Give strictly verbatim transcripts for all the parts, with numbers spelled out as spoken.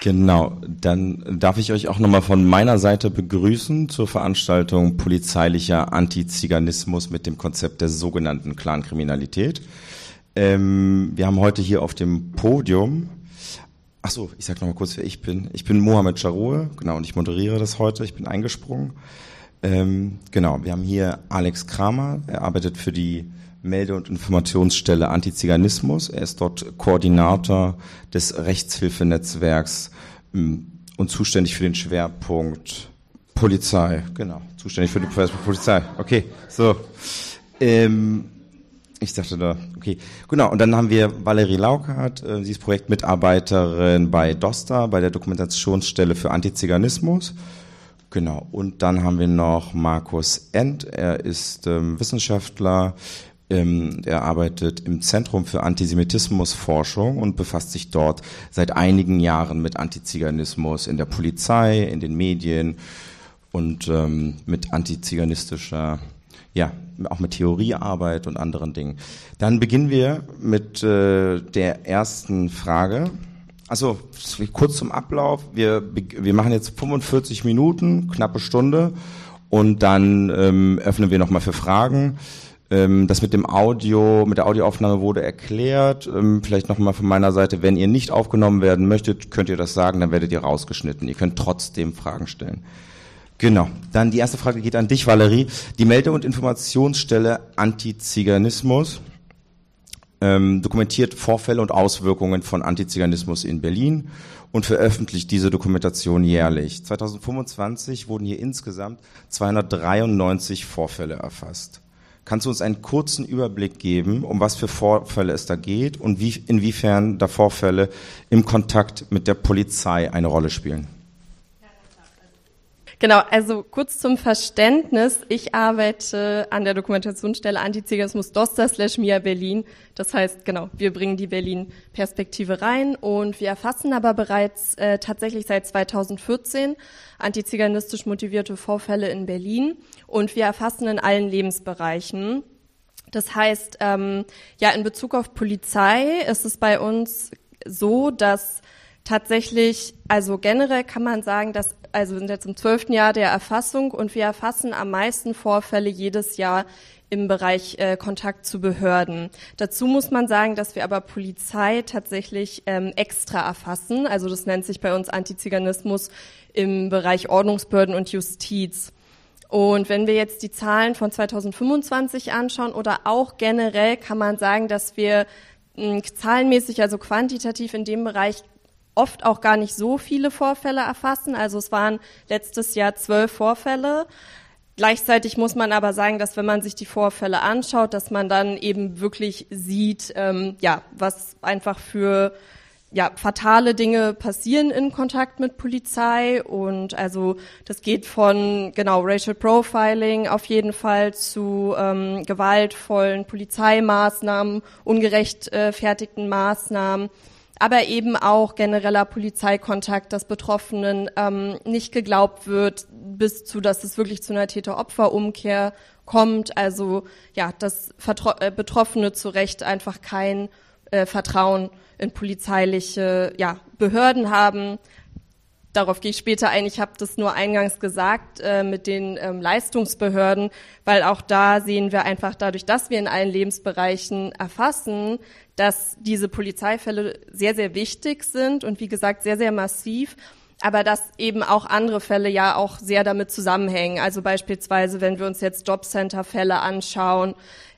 Genau, dann darf ich euch auch nochmal von meiner Seite begrüßen zur Veranstaltung Polizeilicher Antiziganismus mit dem Konzept der sogenannten Clankriminalität. Ähm, wir haben heute hier auf dem Podium, ach so, ich sag nochmal kurz, wer ich bin. Ich bin Mohamed Charoue, genau, und ich moderiere das heute, ich bin eingesprungen. Ähm, genau, wir haben hier Alex Kramer, er arbeitet für die Melde- und Informationsstelle Antiziganismus. Er ist dort Koordinator des Rechtshilfenetzwerks ähm, und zuständig für den Schwerpunkt Polizei. Genau, zuständig für den Schwerpunkt Polizei. Okay, so. Ähm, ich dachte da, okay. Genau, und dann haben wir Valerie Laukert, äh, sie ist Projektmitarbeiterin bei DOSTA, bei der Dokumentationsstelle für Antiziganismus. Genau, und dann haben wir noch Markus End, er ist ähm, Wissenschaftler, ähm, er arbeitet im Zentrum für Antisemitismusforschung und befasst sich dort seit einigen Jahren mit Antiziganismus in der Polizei, in den Medien und ähm, mit antiziganistischer, ja, auch mit Theoriearbeit und anderen Dingen. Dann beginnen wir mit äh, der ersten Frage. Also kurz zum Ablauf. Wir wir machen jetzt fünfundvierzig Minuten, knappe Stunde, und dann ähm, öffnen wir nochmal für Fragen. Ähm, das mit dem Audio, mit der Audioaufnahme wurde erklärt. Ähm, vielleicht nochmal von meiner Seite: Wenn ihr nicht aufgenommen werden möchtet, könnt ihr das sagen, dann werdet ihr rausgeschnitten. Ihr könnt trotzdem Fragen stellen. Genau. Dann die erste Frage geht an dich, Valerie. Die Melde- und Informationsstelle Antiziganismus Ähm, dokumentiert Vorfälle und Auswirkungen von Antiziganismus in Berlin und veröffentlicht diese Dokumentation jährlich. zweitausendfünfundzwanzig wurden hier insgesamt zweihundertdreiundneunzig Vorfälle erfasst. Kannst du uns einen kurzen Überblick geben, um was für Vorfälle es da geht und wie, inwiefern da Vorfälle im Kontakt mit der Polizei eine Rolle spielen? Genau, also kurz zum Verständnis. Ich arbeite an der Dokumentationsstelle Antiziganismus DOSTA slash MIA Berlin. Das heißt, genau, wir bringen die Berlin-Perspektive rein und wir erfassen aber bereits äh, tatsächlich seit zweitausendvierzehn antiziganistisch motivierte Vorfälle in Berlin und wir erfassen in allen Lebensbereichen. Das heißt, ähm, ja, in Bezug auf Polizei ist es bei uns so, dass tatsächlich, also generell kann man sagen, dass, also wir sind jetzt im zwölften Jahr der Erfassung und wir erfassen am meisten Vorfälle jedes Jahr im Bereich äh, Kontakt zu Behörden. Dazu muss man sagen, dass wir aber Polizei tatsächlich ähm, extra erfassen. Also das nennt sich bei uns Antiziganismus im Bereich Ordnungsbehörden und Justiz. Und wenn wir jetzt die Zahlen von zweitausendfünfundzwanzig anschauen oder auch generell, kann man sagen, dass wir mh, zahlenmäßig, also quantitativ in dem Bereich oft auch gar nicht so viele Vorfälle erfassen. Also es waren letztes Jahr zwölf Vorfälle. Gleichzeitig muss man aber sagen, dass wenn man sich die Vorfälle anschaut, dass man dann eben wirklich sieht, ähm, ja, was einfach für ja fatale Dinge passieren in Kontakt mit Polizei. Und also das geht von genau Racial Profiling auf jeden Fall zu ähm, gewaltvollen Polizeimaßnahmen, ungerechtfertigten Maßnahmen, aber eben auch genereller Polizeikontakt, dass Betroffenen ähm, nicht geglaubt wird, bis zu, dass es wirklich zu einer Täter-Opfer-Umkehr kommt. Also ja, dass Vertro- äh, Betroffene zu Recht einfach kein äh, Vertrauen in polizeiliche ja, Behörden haben. Darauf gehe ich später ein. Ich habe das nur eingangs gesagt äh, mit den ähm, Leistungsbehörden, weil auch da sehen wir einfach dadurch, dass wir in allen Lebensbereichen erfassen, dass diese Polizeifälle sehr, sehr wichtig sind und wie gesagt sehr, sehr massiv, aber dass eben auch andere Fälle ja auch sehr damit zusammenhängen. Also beispielsweise, wenn wir uns jetzt Jobcenter-Fälle anschauen,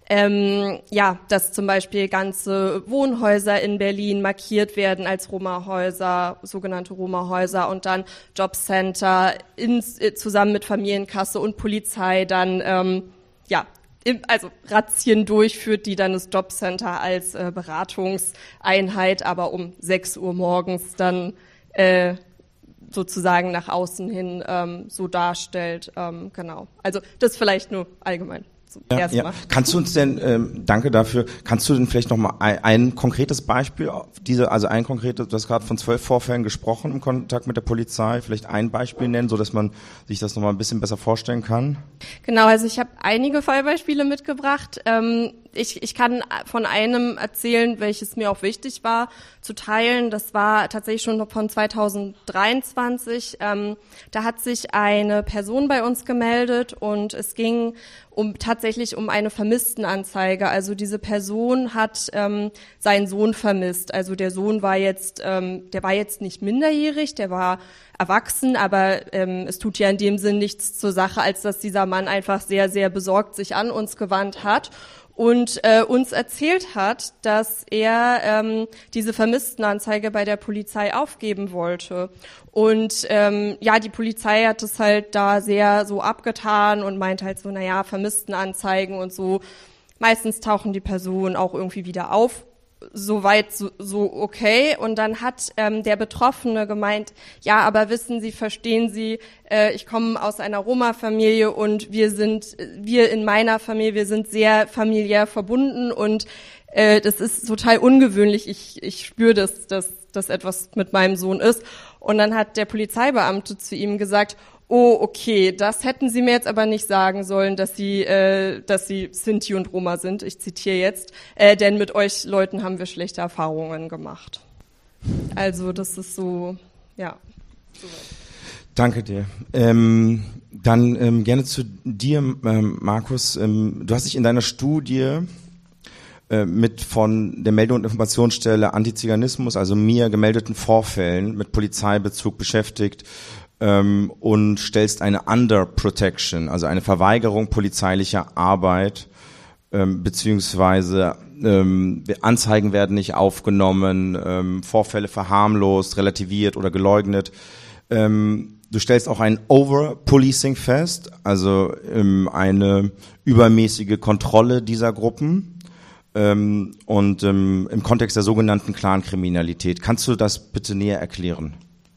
ähm, ja, dass zum Beispiel ganze Wohnhäuser in Berlin markiert werden als Roma-Häuser, sogenannte Roma-Häuser, und dann Jobcenter ins, zusammen mit Familienkasse und Polizei dann, ähm, ja, also Razzien durchführt, die dann das Jobcenter als äh, Beratungseinheit aber um sechs Uhr morgens dann äh, sozusagen nach außen hin ähm, so darstellt. Ähm, genau. Also das vielleicht nur allgemein. Ja, ja. Kannst du uns denn, ähm, danke dafür, kannst du denn vielleicht noch mal ein, ein konkretes Beispiel, diese, also ein konkretes, du hast gerade von zwölf Vorfällen gesprochen im Kontakt mit der Polizei, vielleicht ein Beispiel nennen, so dass man sich das noch mal ein bisschen besser vorstellen kann? Genau, also ich habe einige Fallbeispiele mitgebracht. Ähm, ich, ich kann von einem erzählen, welches mir auch wichtig war zu teilen. Das war tatsächlich schon von zweitausenddreiundzwanzig. Ähm, da hat sich eine Person bei uns gemeldet und es ging um tatsächlich um eine Vermisstenanzeige. Also diese Person hat ähm, seinen Sohn vermisst. Also der Sohn war jetzt, ähm, der war jetzt nicht minderjährig, der war erwachsen, aber ähm, es tut ja in dem Sinn nichts zur Sache, als dass dieser Mann einfach sehr, sehr besorgt sich an uns gewandt hat und äh, uns erzählt hat, dass er ähm, diese Vermisstenanzeige bei der Polizei aufgeben wollte. Und ähm, ja, die Polizei hat es halt da sehr so abgetan und meint halt so, naja, Vermisstenanzeigen und so. Meistens tauchen die Personen auch irgendwie wieder auf. Soweit so, so okay. Und dann hat ähm, der Betroffene gemeint, ja, aber wissen Sie, verstehen Sie, äh, ich komme aus einer Roma-Familie und wir sind, wir in meiner Familie, wir sind sehr familiär verbunden und äh, das ist total ungewöhnlich. Ich, ich spüre, dass, dass, dass etwas mit meinem Sohn ist. Und dann hat der Polizeibeamte zu ihm gesagt, oh, okay, das hätten Sie mir jetzt aber nicht sagen sollen, dass Sie, äh, dass Sie Sinti und Roma sind. Ich zitiere jetzt, äh, denn mit euch Leuten haben wir schlechte Erfahrungen gemacht. Also das ist so, ja. Soweit. Danke dir. Ähm, dann ähm, gerne zu dir, ähm, Markus. Ähm, du hast dich in deiner Studie äh, mit von der Meldung- und Informationsstelle Antiziganismus, also mir gemeldeten Vorfällen mit Polizeibezug beschäftigt. Ähm, und stellst eine Under-Protection, also eine Verweigerung polizeilicher Arbeit, ähm, beziehungsweise ähm, Anzeigen werden nicht aufgenommen, ähm, Vorfälle verharmlost, relativiert oder geleugnet. Ähm, du stellst auch ein Over-Policing fest, also ähm, eine übermäßige Kontrolle dieser Gruppen ähm, und ähm, im Kontext der sogenannten Clankriminalität. Kannst du das bitte näher erklären?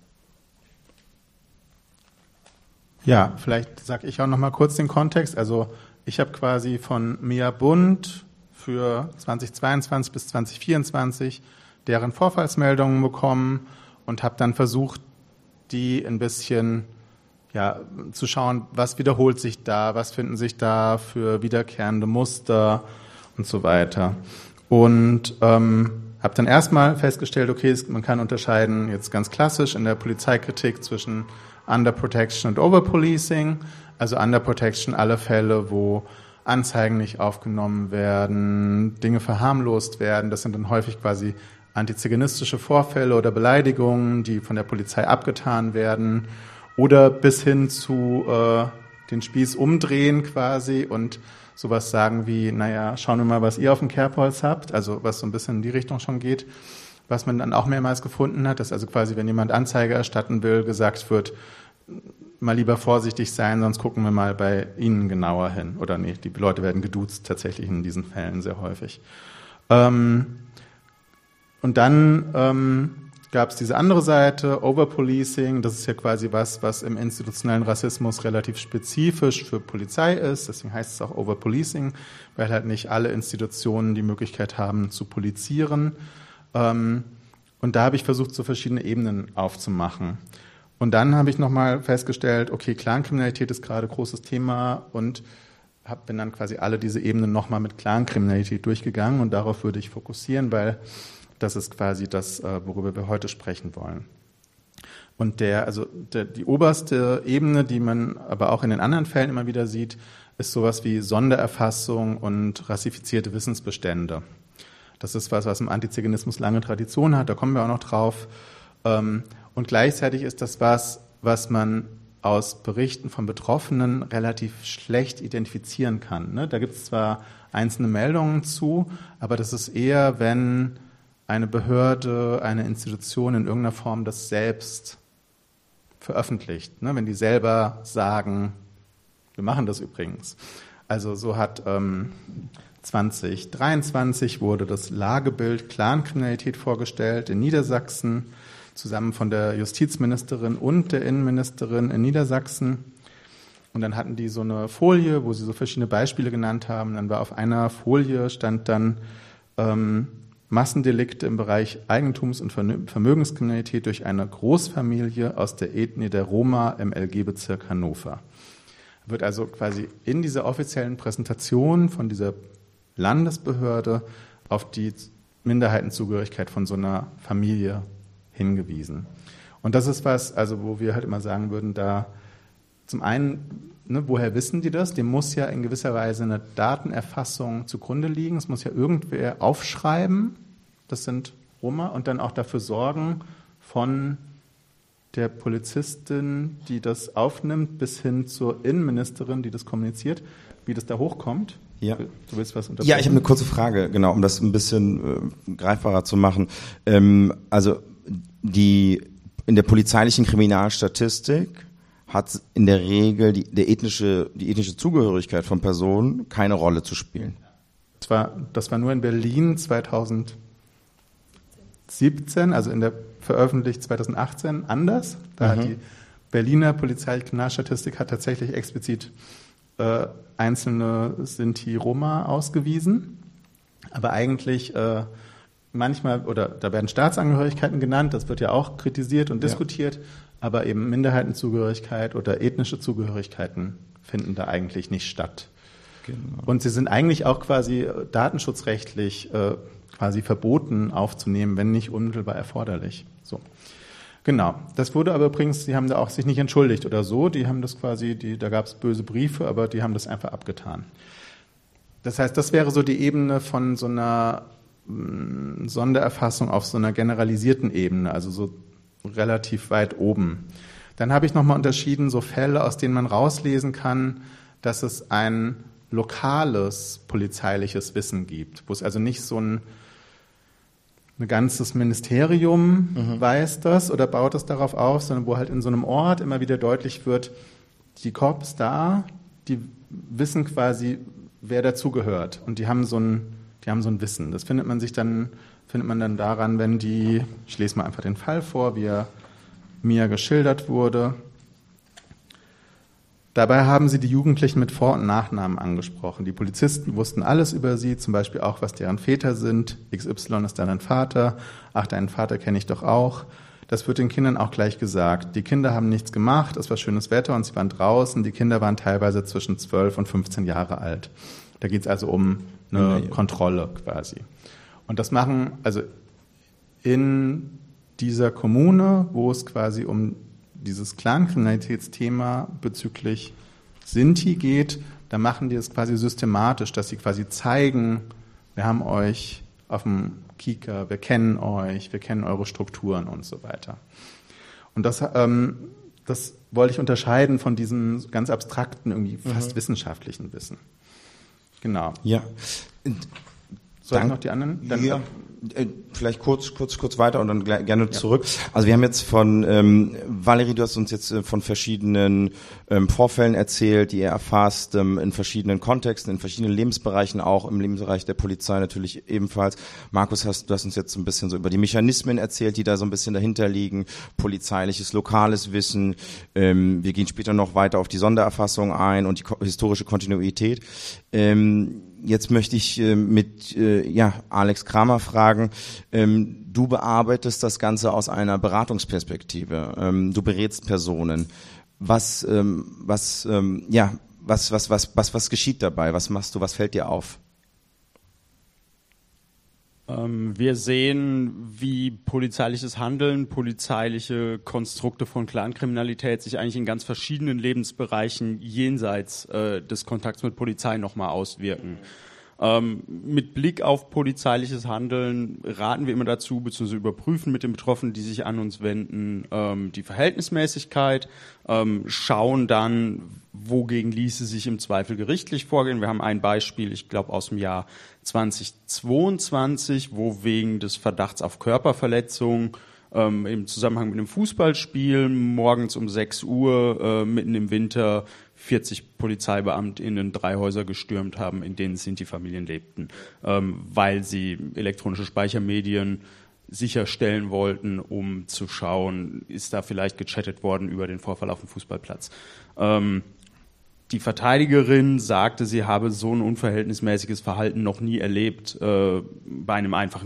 Ja, vielleicht sage ich auch noch mal kurz den Kontext. Also ich habe quasi von Mia Bund für zweitausendzweiundzwanzig bis zweitausendvierundzwanzig deren Vorfallsmeldungen bekommen und habe dann versucht, die ein bisschen ja, zu schauen, was wiederholt sich da, was finden sich da für wiederkehrende Muster und so weiter. Und ähm, habe dann erstmal festgestellt, okay, man kann unterscheiden jetzt ganz klassisch in der Polizeikritik zwischen Underprotection und Overpolicing, also Underprotection alle Fälle, wo Anzeigen nicht aufgenommen werden, Dinge verharmlost werden. Das sind dann häufig quasi antiziganistische Vorfälle oder Beleidigungen, die von der Polizei abgetan werden oder bis hin zu äh, den Spieß umdrehen quasi und sowas sagen wie, naja, schauen wir mal, was ihr auf dem Kerbholz habt, also was so ein bisschen in die Richtung schon geht. Was man dann auch mehrmals gefunden hat, dass also quasi, wenn jemand Anzeige erstatten will, gesagt wird, mal lieber vorsichtig sein, sonst gucken wir mal bei Ihnen genauer hin. Oder nee, die Leute werden geduzt tatsächlich in diesen Fällen sehr häufig. Ähm, und dann ähm, gab es diese andere Seite, Overpolicing. Das ist ja quasi was, was im institutionellen Rassismus relativ spezifisch für Polizei ist. Deswegen heißt es auch Overpolicing, weil halt nicht alle Institutionen die Möglichkeit haben zu polizieren. Und da habe ich versucht, so verschiedene Ebenen aufzumachen. Und dann habe ich nochmal festgestellt, okay, Clankriminalität ist gerade großes Thema und hab, bin dann quasi alle diese Ebenen nochmal mit Clankriminalität durchgegangen und darauf würde ich fokussieren, weil das ist quasi das, worüber wir heute sprechen wollen. Und der, also der, die oberste Ebene, die man aber auch in den anderen Fällen immer wieder sieht, ist sowas wie Sondererfassung und rassifizierte Wissensbestände. Das ist was, was im Antiziganismus lange Tradition hat, da kommen wir auch noch drauf. Und gleichzeitig ist das was, was man aus Berichten von Betroffenen relativ schlecht identifizieren kann. Da gibt es zwar einzelne Meldungen zu, aber das ist eher, wenn eine Behörde, eine Institution in irgendeiner Form das selbst veröffentlicht. Wenn die selber sagen, wir machen das übrigens. Also so hat zwanzig dreiundzwanzig wurde das Lagebild Clankriminalität vorgestellt in Niedersachsen, zusammen von der Justizministerin und der Innenministerin in Niedersachsen. Und dann hatten die so eine Folie, wo sie so verschiedene Beispiele genannt haben. Dann war auf einer Folie stand dann ähm, Massendelikte im Bereich Eigentums- und Vermögenskriminalität durch eine Großfamilie aus der Ethnie der Roma im L G-Bezirk Hannover. Wird also quasi in dieser offiziellen Präsentation von dieser Landesbehörde auf die Minderheitenzugehörigkeit von so einer Familie hingewiesen. Und das ist was, also wo wir halt immer sagen würden, da zum einen, ne, woher wissen die das? Dem muss ja in gewisser Weise eine Datenerfassung zugrunde liegen. Es muss ja irgendwer aufschreiben, das sind Roma, und dann auch dafür sorgen, von der Polizistin, die das aufnimmt, bis hin zur Innenministerin, die das kommuniziert, wie das da hochkommt. Ja. Du willst was unterbrechen? Ja, ich habe eine kurze Frage, genau, um das ein bisschen äh, greifbarer zu machen. Ähm, also die in der polizeilichen Kriminalstatistik hat in der Regel die, der ethnische, die ethnische Zugehörigkeit von Personen keine Rolle zu spielen. Das war, das war nur in Berlin zweitausendsiebzehn, also in der veröffentlicht zweitausendachtzehn anders. Da mhm. hat die Berliner polizeiliche Kriminalstatistik hat tatsächlich explizit äh, einzelne Sinti-Roma ausgewiesen. Aber eigentlich äh, manchmal, oder da werden Staatsangehörigkeiten genannt, das wird ja auch kritisiert und diskutiert, ja. Aber eben Minderheitenzugehörigkeit oder ethnische Zugehörigkeiten finden da eigentlich nicht statt. Genau. Und sie sind eigentlich auch quasi datenschutzrechtlich äh, quasi verboten aufzunehmen, wenn nicht unmittelbar erforderlich. So. Genau. Das wurde aber übrigens, die haben da auch sich nicht entschuldigt oder so, die haben das quasi, die, da gab es böse Briefe, aber die haben das einfach abgetan. Das heißt, das wäre so die Ebene von so einer mh, Sondererfassung auf so einer generalisierten Ebene, also so relativ weit oben. Dann habe ich nochmal unterschieden, so Fälle, aus denen man rauslesen kann, dass es ein lokales polizeiliches Wissen gibt, wo es also nicht so ein, ein ganzes Ministerium mhm. weiß das oder baut es darauf auf, sondern wo halt in so einem Ort immer wieder deutlich wird, die Cops da, die wissen quasi, wer dazugehört, und die haben so ein, die haben so ein Wissen. Das findet man sich dann, findet man dann daran, wenn die, ich lese mal einfach den Fall vor, wie er mir geschildert wurde. Dabei haben sie die Jugendlichen mit Vor- und Nachnamen angesprochen. Die Polizisten wussten alles über sie, zum Beispiel auch, was deren Väter sind. X Y ist dein Vater. Ach, deinen Vater kenne ich doch auch. Das wird den Kindern auch gleich gesagt. Die Kinder haben nichts gemacht, es war schönes Wetter und sie waren draußen. Die Kinder waren teilweise zwischen zwölf und fünfzehn Jahre alt. Da geht es also um eine ja. Kontrolle quasi. Und das machen, also in dieser Kommune, wo es quasi um dieses Clankriminalitätsthema bezüglich Sinti geht, da machen die das quasi systematisch, dass sie quasi zeigen, wir haben euch auf dem Kieker, wir kennen euch, wir kennen eure Strukturen und so weiter. Und das, ähm, das wollte ich unterscheiden von diesem ganz abstrakten, irgendwie fast mhm. wissenschaftlichen Wissen. Genau. Ja. Soll ich noch die anderen? Dann ja. Vielleicht kurz, kurz, kurz weiter und dann gerne zurück. Ja. Also wir haben jetzt von, ähm, Valerie, du hast uns jetzt äh, von verschiedenen ähm, Vorfällen erzählt, die ihr erfasst, ähm, in verschiedenen Kontexten, in verschiedenen Lebensbereichen, auch im Lebensbereich der Polizei natürlich ebenfalls. Markus, hast, du hast uns jetzt so ein bisschen so über die Mechanismen erzählt, die da so ein bisschen dahinter liegen, polizeiliches, lokales Wissen. Ähm, wir gehen später noch weiter auf die Sondererfassung ein und die ko- historische Kontinuität. Ähm, Jetzt möchte ich äh, mit äh, ja, Alex Kramer fragen, ähm, du bearbeitest das Ganze aus einer Beratungsperspektive, ähm, du berätst Personen. Was, ähm, was, ähm, ja, was, was, was, was, was geschieht dabei? Was machst du, was fällt dir auf? Ähm, wir sehen, wie polizeiliches Handeln, polizeiliche Konstrukte von Clankriminalität sich eigentlich in ganz verschiedenen Lebensbereichen jenseits äh, des Kontakts mit Polizei nochmal auswirken. Ähm, mit Blick auf polizeiliches Handeln raten wir immer dazu, beziehungsweise überprüfen mit den Betroffenen, die sich an uns wenden, ähm, die Verhältnismäßigkeit, ähm, schauen dann, wogegen ließe sich im Zweifel gerichtlich vorgehen. Wir haben ein Beispiel, ich glaube aus dem Jahr zweitausendzweiundzwanzig, wo wegen des Verdachts auf Körperverletzung ähm, im Zusammenhang mit einem Fußballspiel morgens um sechs Uhr äh, mitten im Winter vierzig PolizeibeamtInnen drei Häuser gestürmt haben, in denen Sinti-Familien lebten, ähm, weil sie elektronische Speichermedien sicherstellen wollten, um zu schauen, ist da vielleicht gechattet worden über den Vorfall auf dem Fußballplatz. Ähm, die Verteidigerin sagte, sie habe so ein unverhältnismäßiges Verhalten noch nie erlebt äh, bei einem einfachen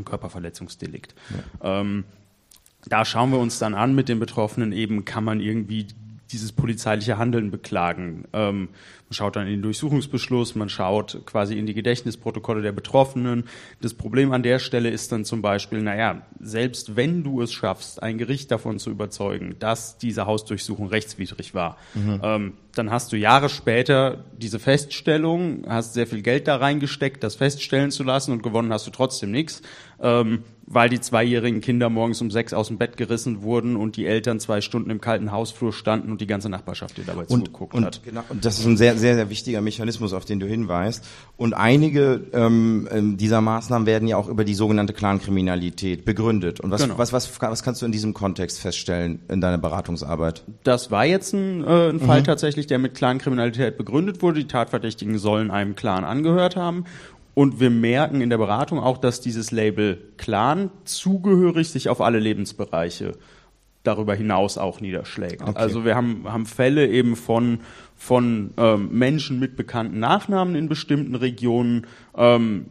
Körperverletzungsdelikt. Ja. Ähm, da schauen wir uns dann an mit den Betroffenen eben, kann man irgendwie dieses polizeiliche Handeln beklagen. Ähm, man schaut dann in den Durchsuchungsbeschluss, man schaut quasi in die Gedächtnisprotokolle der Betroffenen. Das Problem an der Stelle ist dann zum Beispiel, naja, selbst wenn du es schaffst, ein Gericht davon zu überzeugen, dass diese Hausdurchsuchung rechtswidrig war, mhm. ähm, dann hast du Jahre später diese Feststellung, hast sehr viel Geld da reingesteckt, das feststellen zu lassen, und gewonnen hast du trotzdem nichts, ähm, weil die zweijährigen Kinder morgens um sechs aus dem Bett gerissen wurden und die Eltern zwei Stunden im kalten Hausflur standen und die ganze Nachbarschaft dir dabei und, zugeguckt und, hat. Genau, und das ist ein sehr, sehr, sehr wichtiger Mechanismus, auf den du hinweist. Und einige ähm, dieser Maßnahmen werden ja auch über die sogenannte Clankriminalität begründet. Und was, genau. was, was, was kannst du in diesem Kontext feststellen in deiner Beratungsarbeit? Das war jetzt ein, äh, ein mhm. Fall tatsächlich, der mit Clankriminalität begründet wurde. Die Tatverdächtigen sollen einem Clan angehört haben. Und wir merken in der Beratung auch, dass dieses Label Clan zugehörig sich auf alle Lebensbereiche darüber hinaus auch niederschlägt. Okay. Also wir haben, haben Fälle eben von, von ähm, Menschen mit bekannten Nachnamen in bestimmten Regionen, ähm,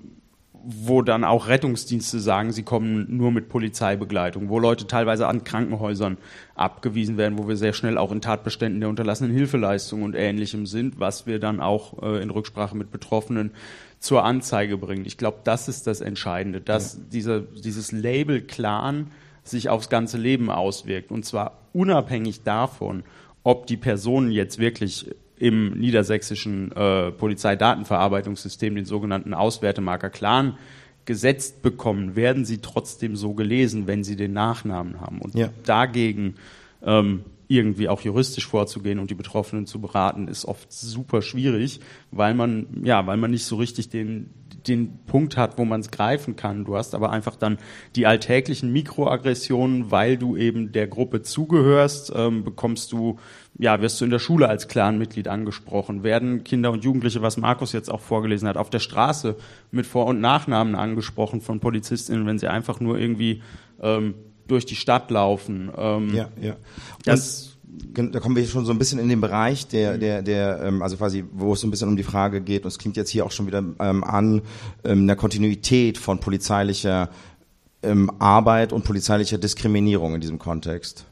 wo dann auch Rettungsdienste sagen, sie kommen nur mit Polizeibegleitung, wo Leute teilweise an Krankenhäusern abgewiesen werden, wo wir sehr schnell auch in Tatbeständen der unterlassenen Hilfeleistung und Ähnlichem sind, was wir dann auch äh, in Rücksprache mit Betroffenen zur Anzeige bringen. Ich glaube, das ist das Entscheidende, dass ja. diese, dieses Label Clan sich aufs ganze Leben auswirkt, und zwar unabhängig davon, ob die Personen jetzt wirklich im niedersächsischen äh, Polizeidatenverarbeitungssystem den sogenannten Auswertemarker Clan gesetzt bekommen, werden sie trotzdem so gelesen, wenn sie den Nachnamen haben. Und ja. dagegen ähm, irgendwie auch juristisch vorzugehen und die Betroffenen zu beraten, ist oft super schwierig, weil man ja, weil man nicht so richtig den den Punkt hat, wo man es greifen kann. Du hast aber einfach dann die alltäglichen Mikroaggressionen, weil du eben der Gruppe zugehörst, ähm, bekommst du, ja, wirst du in der Schule als Clanmitglied angesprochen, werden Kinder und Jugendliche, was Markus jetzt auch vorgelesen hat, auf der Straße mit Vor- und Nachnamen angesprochen von PolizistInnen, wenn sie einfach nur irgendwie ähm, durch die Stadt laufen. Ähm, ja, ja. Das Da kommen wir schon so ein bisschen in den Bereich, der, der, der, ähm, also quasi, wo es so ein bisschen um die Frage geht, und es klingt jetzt hier auch schon wieder ähm, an, ähm, der Kontinuität von polizeilicher ähm, Arbeit und polizeilicher Diskriminierung in diesem Kontext.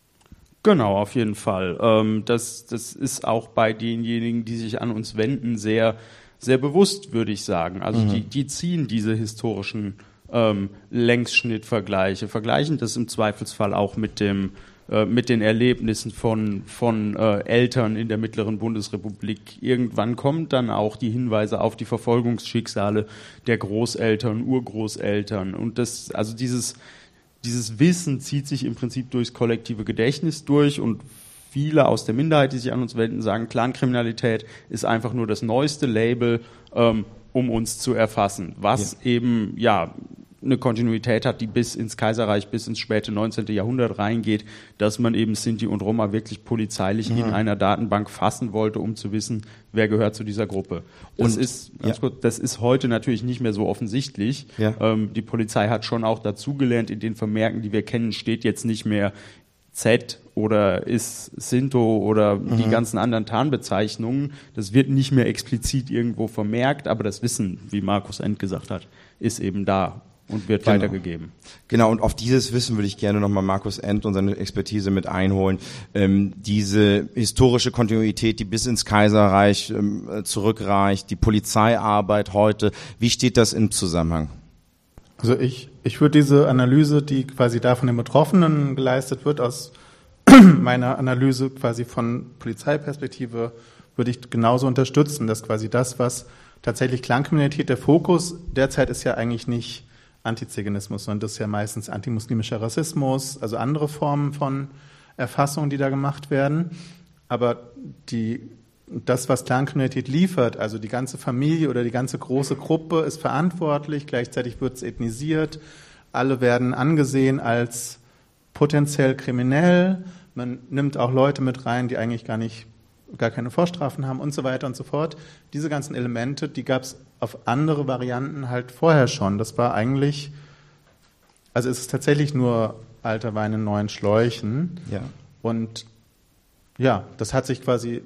Genau, auf jeden Fall. Ähm, das, das ist auch bei denjenigen, die sich an uns wenden, sehr, sehr bewusst, würde ich sagen. Also mhm. die, die ziehen diese historischen ähm, Längsschnittvergleiche, vergleichen das im Zweifelsfall auch mit dem mit den Erlebnissen von, von äh, Eltern in der mittleren Bundesrepublik. Irgendwann kommen dann auch die Hinweise auf die Verfolgungsschicksale der Großeltern, Urgroßeltern. Und das, also dieses, dieses Wissen zieht sich im Prinzip durchs kollektive Gedächtnis durch, und viele aus der Minderheit, die sich an uns wenden, sagen, Clankriminalität ist einfach nur das neueste Label, ähm, um uns zu erfassen, was ja. eben, ja, eine Kontinuität hat, die bis ins Kaiserreich, bis ins späte neunzehnte Jahrhundert reingeht, dass man eben Sinti und Roma wirklich polizeilich mhm. in einer Datenbank fassen wollte, um zu wissen, wer gehört zu dieser Gruppe. Das und, ist, ganz ja. kurz, das ist heute natürlich nicht mehr so offensichtlich. Ja. Ähm, die Polizei hat schon auch dazugelernt, in den Vermerken, die wir kennen, steht jetzt nicht mehr Z oder ist Sinto oder mhm. die ganzen anderen Tarnbezeichnungen. Das wird nicht mehr explizit irgendwo vermerkt, aber das Wissen, wie Markus End gesagt hat, ist eben da und wird genau. weitergegeben. Genau, und auf dieses Wissen würde ich gerne nochmal Markus End und seine Expertise mit einholen. Ähm, diese historische Kontinuität, die bis ins Kaiserreich ähm, zurückreicht, die Polizeiarbeit heute, wie steht das im Zusammenhang? Also ich, ich würde diese Analyse, die quasi da von den Betroffenen geleistet wird, aus meiner Analyse quasi von Polizeiperspektive, würde ich genauso unterstützen, dass quasi das, was tatsächlich Clankriminalität, der Fokus derzeit ist ja eigentlich nicht Antiziganismus, sondern das ist ja meistens antimuslimischer Rassismus, also andere Formen von Erfassung, die da gemacht werden. Aber die, das, was Clankriminalität liefert, also die ganze Familie oder die ganze große Gruppe ist verantwortlich, gleichzeitig wird es ethnisiert, alle werden angesehen als potenziell kriminell, man nimmt auch Leute mit rein, die eigentlich gar nicht gar keine Vorstrafen haben und so weiter und so fort. Diese ganzen Elemente, die gab es auf andere Varianten halt vorher schon. Das war eigentlich, also es ist tatsächlich nur alter Wein in neuen Schläuchen. Ja. Und ja, das hat sich quasi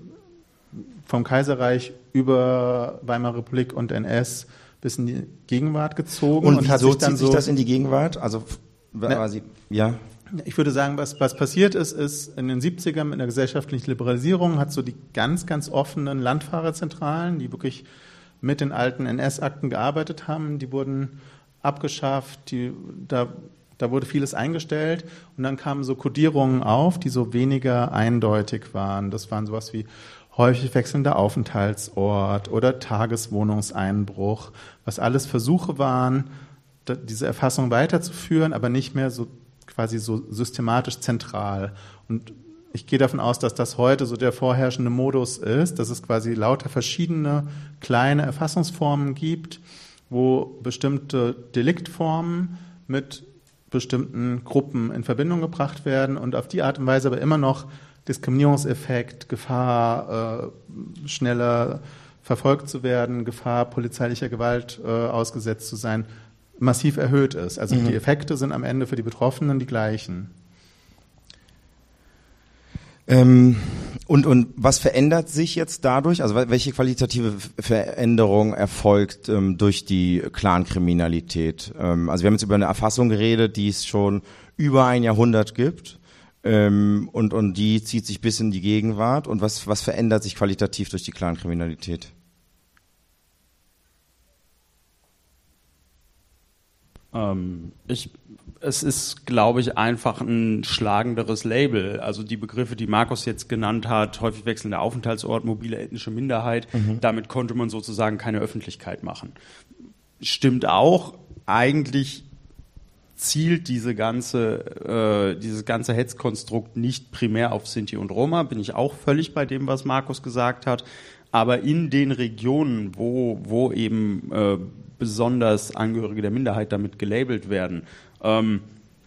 vom Kaiserreich über Weimarer Republik und N S bis in die Gegenwart gezogen. Und, und wieso hat sich dann zieht so sich das in die Gegenwart? Also quasi, ja. Ich würde sagen, was, was passiert ist, ist in den siebzigern mit einer gesellschaftlichen Liberalisierung hat so die ganz, ganz offenen Landfahrerzentralen, die wirklich mit den alten N S-Akten gearbeitet haben, die wurden abgeschafft, die, da, da wurde vieles eingestellt und dann kamen so Kodierungen auf, die so weniger eindeutig waren. Das waren sowas wie häufig wechselnder Aufenthaltsort oder Tageswohnungseinbruch, was alles Versuche waren, diese Erfassung weiterzuführen, aber nicht mehr so quasi so systematisch zentral. Und ich gehe davon aus, dass das heute so der vorherrschende Modus ist, dass es quasi lauter verschiedene kleine Erfassungsformen gibt, wo bestimmte Deliktformen mit bestimmten Gruppen in Verbindung gebracht werden und auf die Art und Weise aber immer noch Diskriminierungseffekt, Gefahr, äh, schneller verfolgt zu werden, Gefahr polizeilicher Gewalt äh, ausgesetzt zu sein, massiv erhöht ist. Also mhm. die Effekte sind am Ende für die Betroffenen die gleichen. Ähm, und, und was verändert sich jetzt dadurch? Also welche qualitative Veränderung erfolgt ähm, durch die Clankriminalität? Ähm, also wir haben jetzt über eine Erfassung geredet, die es schon über ein Jahrhundert gibt. Ähm, und, und die zieht sich bis in die Gegenwart. Und was, was verändert sich qualitativ durch die Clankriminalität? Ähm, ich, es ist, glaube ich, einfach ein schlagenderes Label. Also die Begriffe, die Markus jetzt genannt hat, häufig wechselnder Aufenthaltsort, mobile ethnische Minderheit, mhm. damit konnte man sozusagen keine Öffentlichkeit machen. Stimmt auch, eigentlich zielt diese ganze, äh, dieses ganze Hetzkonstrukt nicht primär auf Sinti und Roma, bin ich auch völlig bei dem, was Markus gesagt hat. Aber in den Regionen, wo, wo eben äh, besonders Angehörige der Minderheit damit gelabelt werden, ähm,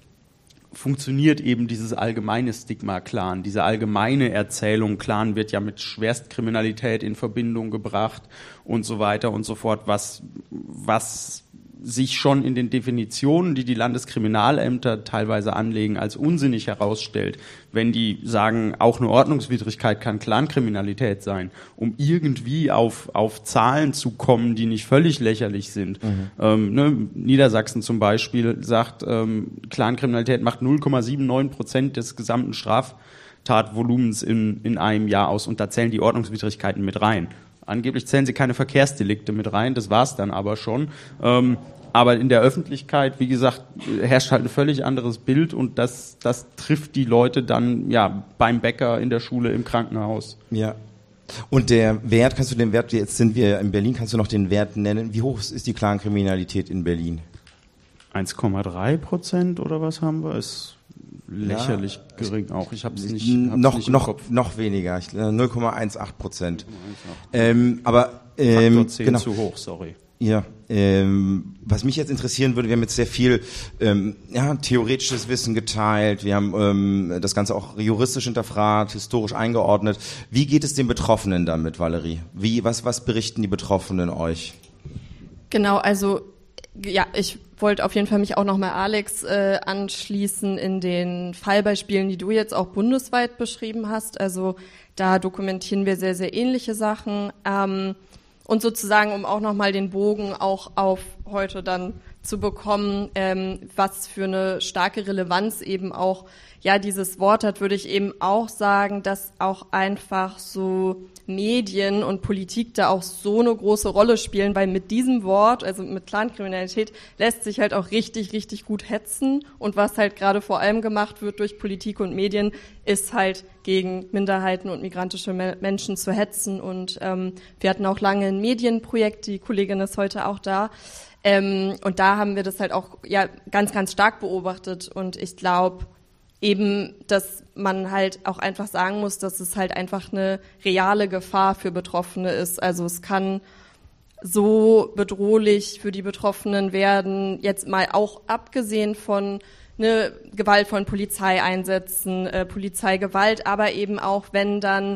funktioniert eben dieses allgemeine Stigma Clan, diese allgemeine Erzählung Clan wird ja mit Schwerstkriminalität in Verbindung gebracht und so weiter und so fort, was, was sich schon in den Definitionen, die die Landeskriminalämter teilweise anlegen, als unsinnig herausstellt, wenn die sagen, auch eine Ordnungswidrigkeit kann Clankriminalität sein, um irgendwie auf, auf Zahlen zu kommen, die nicht völlig lächerlich sind. Mhm. Ähm, ne, Niedersachsen zum Beispiel sagt, ähm, Clankriminalität macht null Komma neunundsiebzig Prozent des gesamten Straftatvolumens in, in einem Jahr aus und da zählen die Ordnungswidrigkeiten mit rein. Angeblich zählen sie keine Verkehrsdelikte mit rein, das war's dann aber schon. Ähm, aber in der Öffentlichkeit, wie gesagt, herrscht halt ein völlig anderes Bild und das, das trifft die Leute dann ja beim Bäcker, in der Schule, im Krankenhaus. Ja. Und der Wert, kannst du den Wert, jetzt sind wir in Berlin, kannst du noch den Wert nennen? Wie hoch ist die Clankriminalität in Berlin? eins Komma drei Prozent oder was haben wir? Ist lächerlich ja, gering auch. Ich habe es nicht, hab's noch nicht im noch Kopf. noch weniger, null Komma achtzehn Prozent. Ähm, aber ähm, Faktor zehn genau. zu hoch, sorry. Ja, ähm, was mich jetzt interessieren würde, wir haben jetzt sehr viel ähm, ja, theoretisches Wissen geteilt, wir haben ähm, das Ganze auch juristisch hinterfragt, historisch eingeordnet. Wie geht es den Betroffenen damit, Valerie? Wie, was, was berichten die Betroffenen euch? Genau, also ja, ich wollte auf jeden Fall mich auch nochmal Alex äh, anschließen in den Fallbeispielen, die du jetzt auch bundesweit beschrieben hast. Also da dokumentieren wir sehr, sehr ähnliche Sachen. Ähm, und sozusagen, um auch nochmal den Bogen auch auf heute dann zu bekommen, ähm, was für eine starke Relevanz eben auch ja dieses Wort hat, würde ich eben auch sagen, dass auch einfach so Medien und Politik da auch so eine große Rolle spielen, weil mit diesem Wort, also mit Clankriminalität, lässt sich halt auch richtig, richtig gut hetzen und was halt gerade vor allem gemacht wird durch Politik und Medien, ist halt gegen Minderheiten und migrantische Menschen zu hetzen und ähm, wir hatten auch lange ein Medienprojekt, die Kollegin ist heute auch da, ähm, und da haben wir das halt auch ja ganz, ganz stark beobachtet und ich glaube, eben, dass man halt auch einfach sagen muss, dass es halt einfach eine reale Gefahr für Betroffene ist. Also es kann so bedrohlich für die Betroffenen werden, jetzt mal auch abgesehen von ne, gewaltvollen Polizeieinsätzen, äh, Polizeigewalt, aber eben auch, wenn dann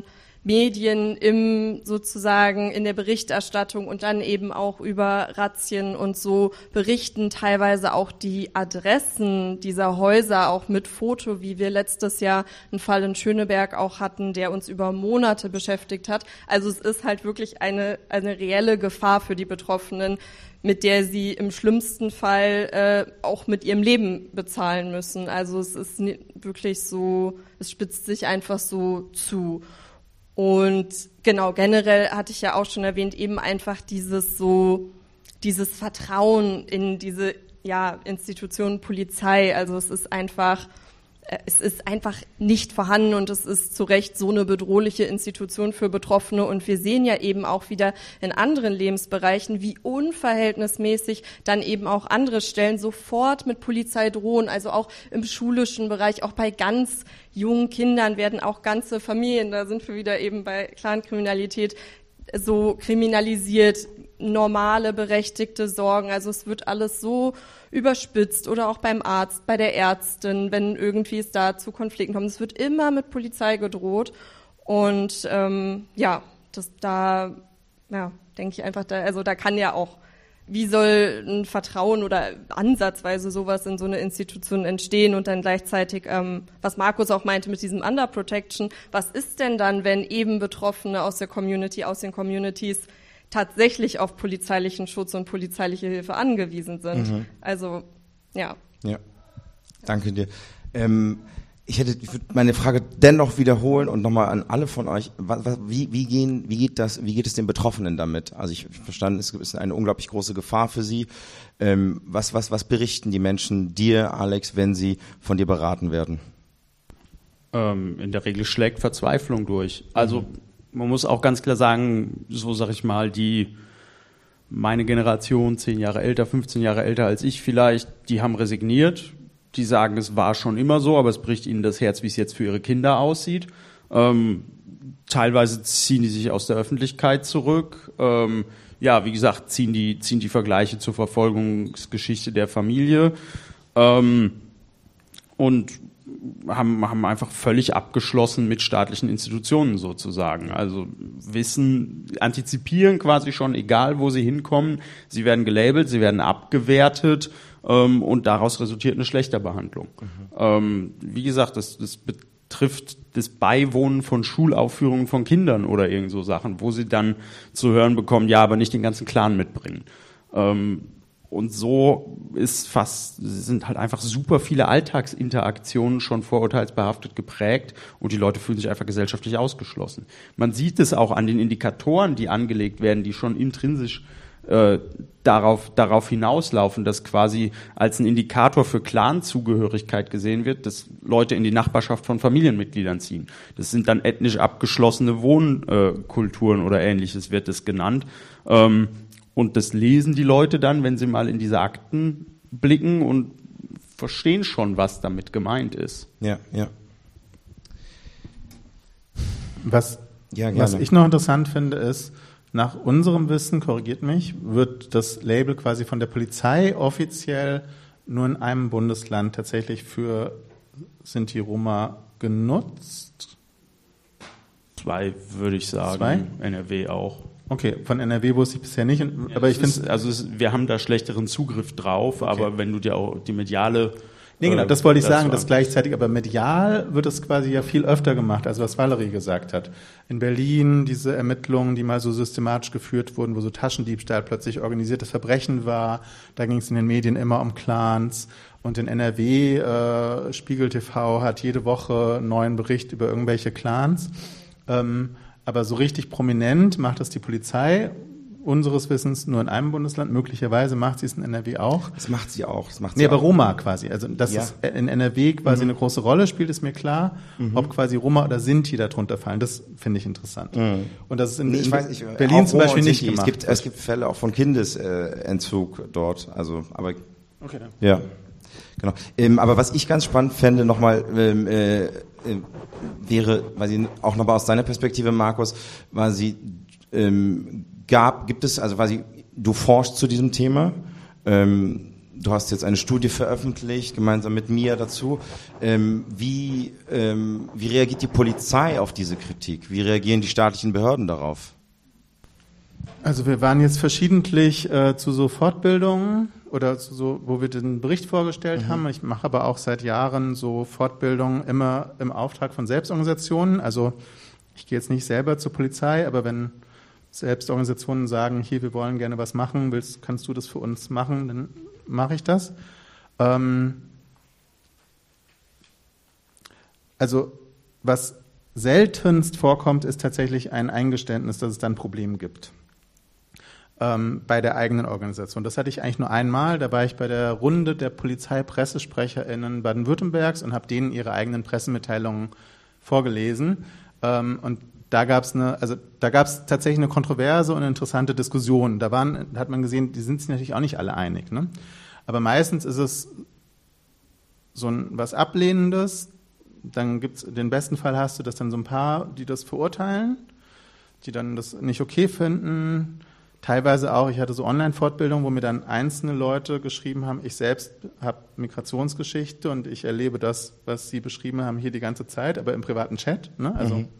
Medien im sozusagen in der Berichterstattung und dann eben auch über Razzien und so berichten, teilweise auch die Adressen dieser Häuser auch mit Foto, wie wir letztes Jahr einen Fall in Schöneberg auch hatten, der uns über Monate beschäftigt hat. Also es ist halt wirklich eine eine reelle Gefahr für die Betroffenen, mit der sie im schlimmsten Fall äh, auch mit ihrem Leben bezahlen müssen. Also es ist wirklich so, es spitzt sich einfach so zu. Und genau, generell hatte ich ja auch schon erwähnt, eben einfach dieses so, dieses Vertrauen in diese, ja, Institution Polizei. Also es ist einfach, es ist einfach nicht vorhanden und es ist zu Recht so eine bedrohliche Institution für Betroffene. Und wir sehen ja eben auch wieder in anderen Lebensbereichen, wie unverhältnismäßig dann eben auch andere Stellen sofort mit Polizei drohen. Also auch im schulischen Bereich, auch bei ganz jungen Kindern werden auch ganze Familien, da sind wir wieder eben bei Clankriminalität, so kriminalisiert, normale, berechtigte Sorgen. Also es wird alles so überspitzt oder auch beim Arzt, bei der Ärztin, wenn irgendwie es da zu Konflikten kommt. Es wird immer mit Polizei gedroht und ähm, ja, das da, ja, denke ich einfach, da, also da kann ja auch, wie soll ein Vertrauen oder ansatzweise sowas in so eine Institution entstehen und dann gleichzeitig, ähm, was Markus auch meinte mit diesem Underprotection, was ist denn dann, wenn eben Betroffene aus der Community, aus den Communities tatsächlich auf polizeilichen Schutz und polizeiliche Hilfe angewiesen sind? Mhm. Also, ja. Ja, danke dir. Ähm, ich hätte, ich würde meine Frage dennoch wiederholen und nochmal an alle von euch. Was, was, wie, wie gehen, wie geht das, wie geht es den Betroffenen damit? Also ich verstanden, es ist eine unglaublich große Gefahr für sie. Ähm, was, was, was berichten die Menschen dir, Alex, wenn sie von dir beraten werden? Ähm, in der Regel schlägt Verzweiflung durch. Also, man muss auch ganz klar sagen, so sag ich mal, die, meine Generation, zehn Jahre älter, fünfzehn Jahre älter als ich vielleicht, die haben resigniert. Die sagen, es war schon immer so, aber es bricht ihnen das Herz, wie es jetzt für ihre Kinder aussieht. Ähm, teilweise ziehen die sich aus der Öffentlichkeit zurück. Ähm, ja, wie gesagt, ziehen die, ziehen die Vergleiche zur Verfolgungsgeschichte der Familie. Ähm, und haben, haben einfach völlig abgeschlossen mit staatlichen Institutionen sozusagen. Also wissen, antizipieren quasi schon, egal wo sie hinkommen. Sie werden gelabelt, sie werden abgewertet. Ähm, und daraus resultiert eine schlechte Behandlung. Mhm. Ähm, wie gesagt, das, das betrifft das Beiwohnen von Schulaufführungen von Kindern oder irgend so Sachen, wo sie dann zu hören bekommen, ja, aber nicht den ganzen Clan mitbringen. Ähm, und so ist fast, sind halt einfach super viele Alltagsinteraktionen schon vorurteilsbehaftet geprägt und die Leute fühlen sich einfach gesellschaftlich ausgeschlossen. Man sieht es auch an den Indikatoren, die angelegt werden, die schon intrinsisch Äh, darauf, darauf hinauslaufen, dass quasi als ein Indikator für Clan-Zugehörigkeit gesehen wird, dass Leute in die Nachbarschaft von Familienmitgliedern ziehen. Das sind dann ethnisch abgeschlossene Wohnkulturen äh, oder Ähnliches wird das genannt. Ähm, und das lesen die Leute dann, wenn sie mal in diese Akten blicken und verstehen schon, was damit gemeint ist. Ja, ja. Was, ja, gerne. Was ich noch interessant finde, ist, nach unserem Wissen, korrigiert mich, wird das Label quasi von der Polizei offiziell nur in einem Bundesland tatsächlich für Sinti Roma genutzt. Zwei, würde ich sagen. Zwei? N R W auch. Okay, von N R W wusste ich bisher nicht. Ja, aber ich finde, also es, wir haben da schlechteren Zugriff drauf, okay. Aber wenn du dir auch die mediale Nee, genau, das wollte ich sagen, dass gleichzeitig, aber medial wird es quasi ja viel öfter gemacht, als was Valerie gesagt hat. In Berlin diese Ermittlungen, die mal so systematisch geführt wurden, wo so Taschendiebstahl plötzlich organisiertes Verbrechen war, da ging es in den Medien immer um Clans. Und in N R W, äh, Spiegel T V hat jede Woche einen neuen Bericht über irgendwelche Clans. Ähm, aber so richtig prominent macht das die Polizei unseres Wissens nur in einem Bundesland. Möglicherweise macht sie es in N R W auch. Das macht sie auch. Das macht sie nee, aber auch. Roma quasi. Also, dass ja. es in N R W quasi mhm. eine große Rolle spielt, ist mir klar. Mhm. Ob quasi Roma oder Sinti darunter fallen, das finde ich interessant. Mhm. Und das ist in, nee, ich in weiß, ich, Berlin zum Beispiel nicht gemacht. Es gibt, es gibt Fälle auch von Kindesentzug äh, dort. Also, aber, okay, dann. Ja. Genau. Ähm, aber was ich ganz spannend fände, nochmal, ähm, äh, äh, wäre, weil sie auch nochmal aus deiner Perspektive, Markus, war sie, ähm, gab, gibt es, also quasi, du forschst zu diesem Thema, ähm, du hast jetzt eine Studie veröffentlicht, gemeinsam mit Mia dazu. Ähm, wie, ähm, wie reagiert die Polizei auf diese Kritik? Wie reagieren die staatlichen Behörden darauf? Also wir waren jetzt verschiedentlich äh, zu so Fortbildungen oder zu so, wo wir den Bericht vorgestellt mhm. haben. Ich mache aber auch seit Jahren so Fortbildungen immer im Auftrag von Selbstorganisationen. Also ich gehe jetzt nicht selber zur Polizei, aber wenn Selbstorganisationen sagen, hier, wir wollen gerne was machen, willst, kannst du das für uns machen, dann mache ich das. Ähm also was seltenst vorkommt, ist tatsächlich ein Eingeständnis, dass es dann ein Problem gibt ähm, bei der eigenen Organisation. Das hatte ich eigentlich nur einmal, da war ich bei der Runde der Polizeipressesprecherinnen Baden-Württembergs und habe denen ihre eigenen Pressemitteilungen vorgelesen. Ähm, und Da gab es eine, also da gab es tatsächlich eine kontroverse und eine interessante Diskussion. Da waren, da hat man gesehen, die sind sich natürlich auch nicht alle einig, ne? Aber meistens ist es so ein was Ablehnendes. Dann gibt's den besten Fall hast du, dass dann so ein paar, die das verurteilen, die dann das nicht okay finden. Teilweise auch, ich hatte so Online-Fortbildungen, wo mir dann einzelne Leute geschrieben haben, ich selbst habe Migrationsgeschichte und ich erlebe das, was sie beschrieben haben, hier die ganze Zeit, aber im privaten Chat, ne? Also mhm.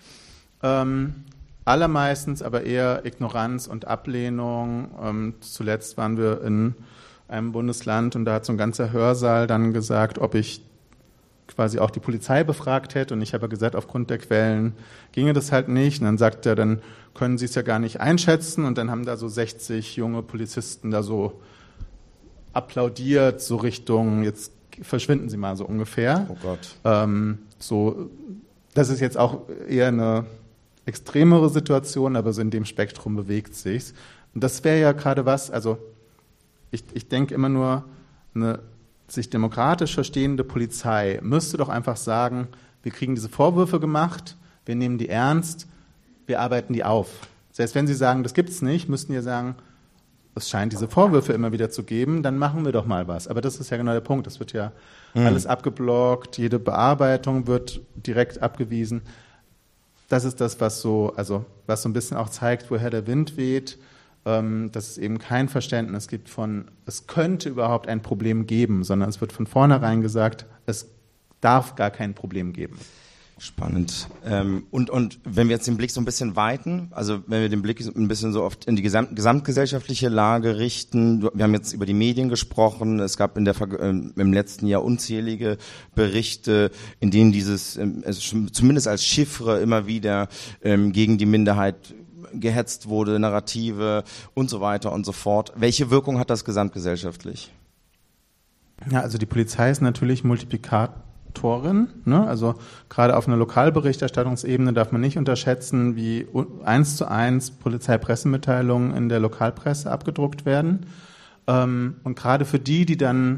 Ähm, allermeistens aber eher Ignoranz und Ablehnung. Ähm, zuletzt waren wir in einem Bundesland und da hat so ein ganzer Hörsaal dann gesagt, ob ich quasi auch die Polizei befragt hätte und ich habe gesagt, aufgrund der Quellen ginge das halt nicht. Und dann sagt er, dann können Sie es ja gar nicht einschätzen und dann haben da so sechzig junge Polizisten da so applaudiert, so Richtung, jetzt verschwinden Sie mal so ungefähr. Oh Gott. Ähm, so, das ist jetzt auch eher eine extremere Situation, aber so in dem Spektrum bewegt sich's. Und das wäre ja gerade was, also ich, ich denke immer nur, eine sich demokratisch verstehende Polizei müsste doch einfach sagen, wir kriegen diese Vorwürfe gemacht, wir nehmen die ernst, wir arbeiten die auf. Selbst wenn Sie sagen, das gibt's nicht, müssten wir sagen, es scheint diese Vorwürfe immer wieder zu geben, dann machen wir doch mal was. Aber das ist ja genau der Punkt, das wird ja mhm. alles abgeblockt, jede Bearbeitung wird direkt abgewiesen. Das ist das, was so, also was so ein bisschen auch zeigt, woher der Wind weht, ähm, dass es eben kein Verständnis gibt von, es könnte überhaupt ein Problem geben, sondern es wird von vornherein gesagt, es darf gar kein Problem geben. Spannend. Ähm, und, und wenn wir jetzt den Blick so ein bisschen weiten, also wenn wir den Blick ein bisschen so oft in die gesamt, gesamtgesellschaftliche Lage richten, wir haben jetzt über die Medien gesprochen, es gab in der, ähm, im letzten Jahr unzählige Berichte, in denen dieses, ähm, es zumindest als Chiffre immer wieder ähm, gegen die Minderheit gehetzt wurde, Narrative und so weiter und so fort. Welche Wirkung hat das gesamtgesellschaftlich? Ja, also die Polizei ist natürlich Multiplikator. Ne? Also gerade auf einer Lokalberichterstattungsebene darf man nicht unterschätzen, wie eins zu eins Polizeipressemitteilungen in der Lokalpresse abgedruckt werden. Ähm, und gerade für die, die dann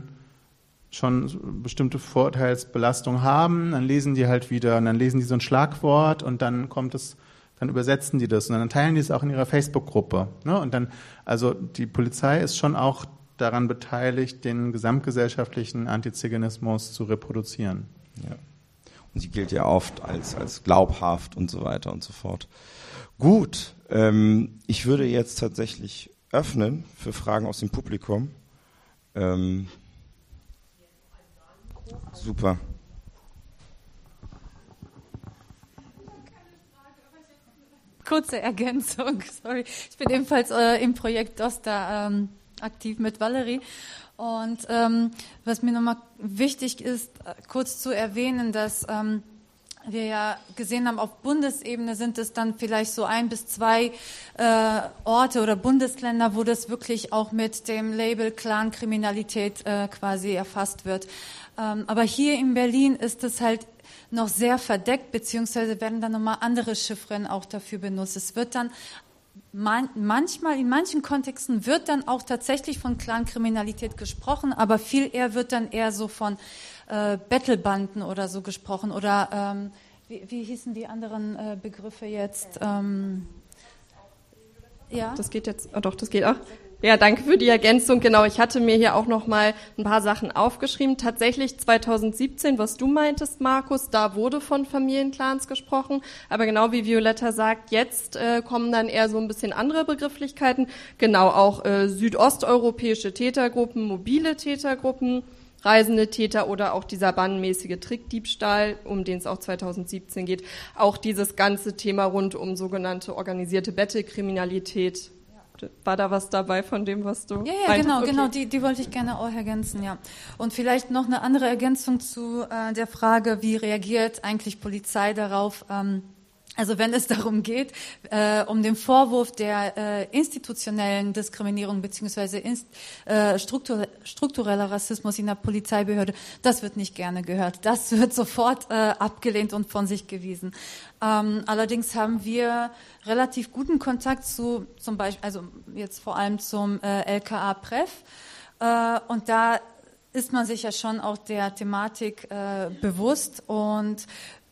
schon bestimmte Vorteilsbelastung haben, dann lesen die halt wieder, und dann lesen die so ein Schlagwort und dann kommt es, dann übersetzen die das und dann teilen die es auch in ihrer Facebook-Gruppe. Ne? Und dann, also die Polizei ist schon auch daran beteiligt, den gesamtgesellschaftlichen Antiziganismus zu reproduzieren. Ja. Und sie gilt ja oft als, als glaubhaft und so weiter und so fort. Gut, ähm, ich würde jetzt tatsächlich öffnen für Fragen aus dem Publikum. Ähm, super. Kurze Ergänzung, sorry. Ich bin ebenfalls äh, im Projekt DOSTA ähm, aktiv mit Valerie. Und ähm, was mir nochmal wichtig ist, äh, kurz zu erwähnen, dass ähm, wir ja gesehen haben, auf Bundesebene sind es dann vielleicht so ein bis zwei äh, Orte oder Bundesländer, wo das wirklich auch mit dem Label Clankriminalität äh, quasi erfasst wird. Ähm, aber hier in Berlin ist es halt noch sehr verdeckt, beziehungsweise werden dann nochmal andere Chiffren auch dafür benutzt. Es wird dann Man, manchmal, in manchen Kontexten wird dann auch tatsächlich von Clankriminalität gesprochen, aber viel eher wird dann eher so von äh, Battlebanden oder so gesprochen oder ähm, wie, wie hießen die anderen äh, Begriffe jetzt? Ähm, ja? Das geht jetzt, oh doch, das geht auch. Ja, danke für die Ergänzung. Genau, ich hatte mir hier auch noch mal ein paar Sachen aufgeschrieben. Tatsächlich zweitausendsiebzehn, was du meintest, Markus, da wurde von Familienclans gesprochen. Aber genau wie Violetta sagt, jetzt äh, kommen dann eher so ein bisschen andere Begrifflichkeiten. Genau, auch äh, südosteuropäische Tätergruppen, mobile Tätergruppen, reisende Täter oder auch dieser bannenmäßige Trickdiebstahl, um den es auch zweitausendsiebzehn geht. Auch dieses ganze Thema rund um sogenannte organisierte Bettelkriminalität. War da was dabei von dem, was du Ja, ja, meintest? genau, Okay. genau, die, die wollte ich gerne auch ergänzen, ja. Und vielleicht noch eine andere Ergänzung zu äh, der Frage, wie reagiert eigentlich Polizei darauf, ähm, also wenn es darum geht, äh, um den Vorwurf der äh, institutionellen Diskriminierung beziehungsweise inst, äh, struktur, struktureller Rassismus in der Polizeibehörde, das wird nicht gerne gehört. Das wird sofort äh, abgelehnt und von sich gewiesen. Ähm, allerdings haben wir relativ guten Kontakt zu, zum Beispiel, also jetzt vor allem zum äh, L K A Pref, äh, und da ist man sich ja schon auch der Thematik äh, bewusst und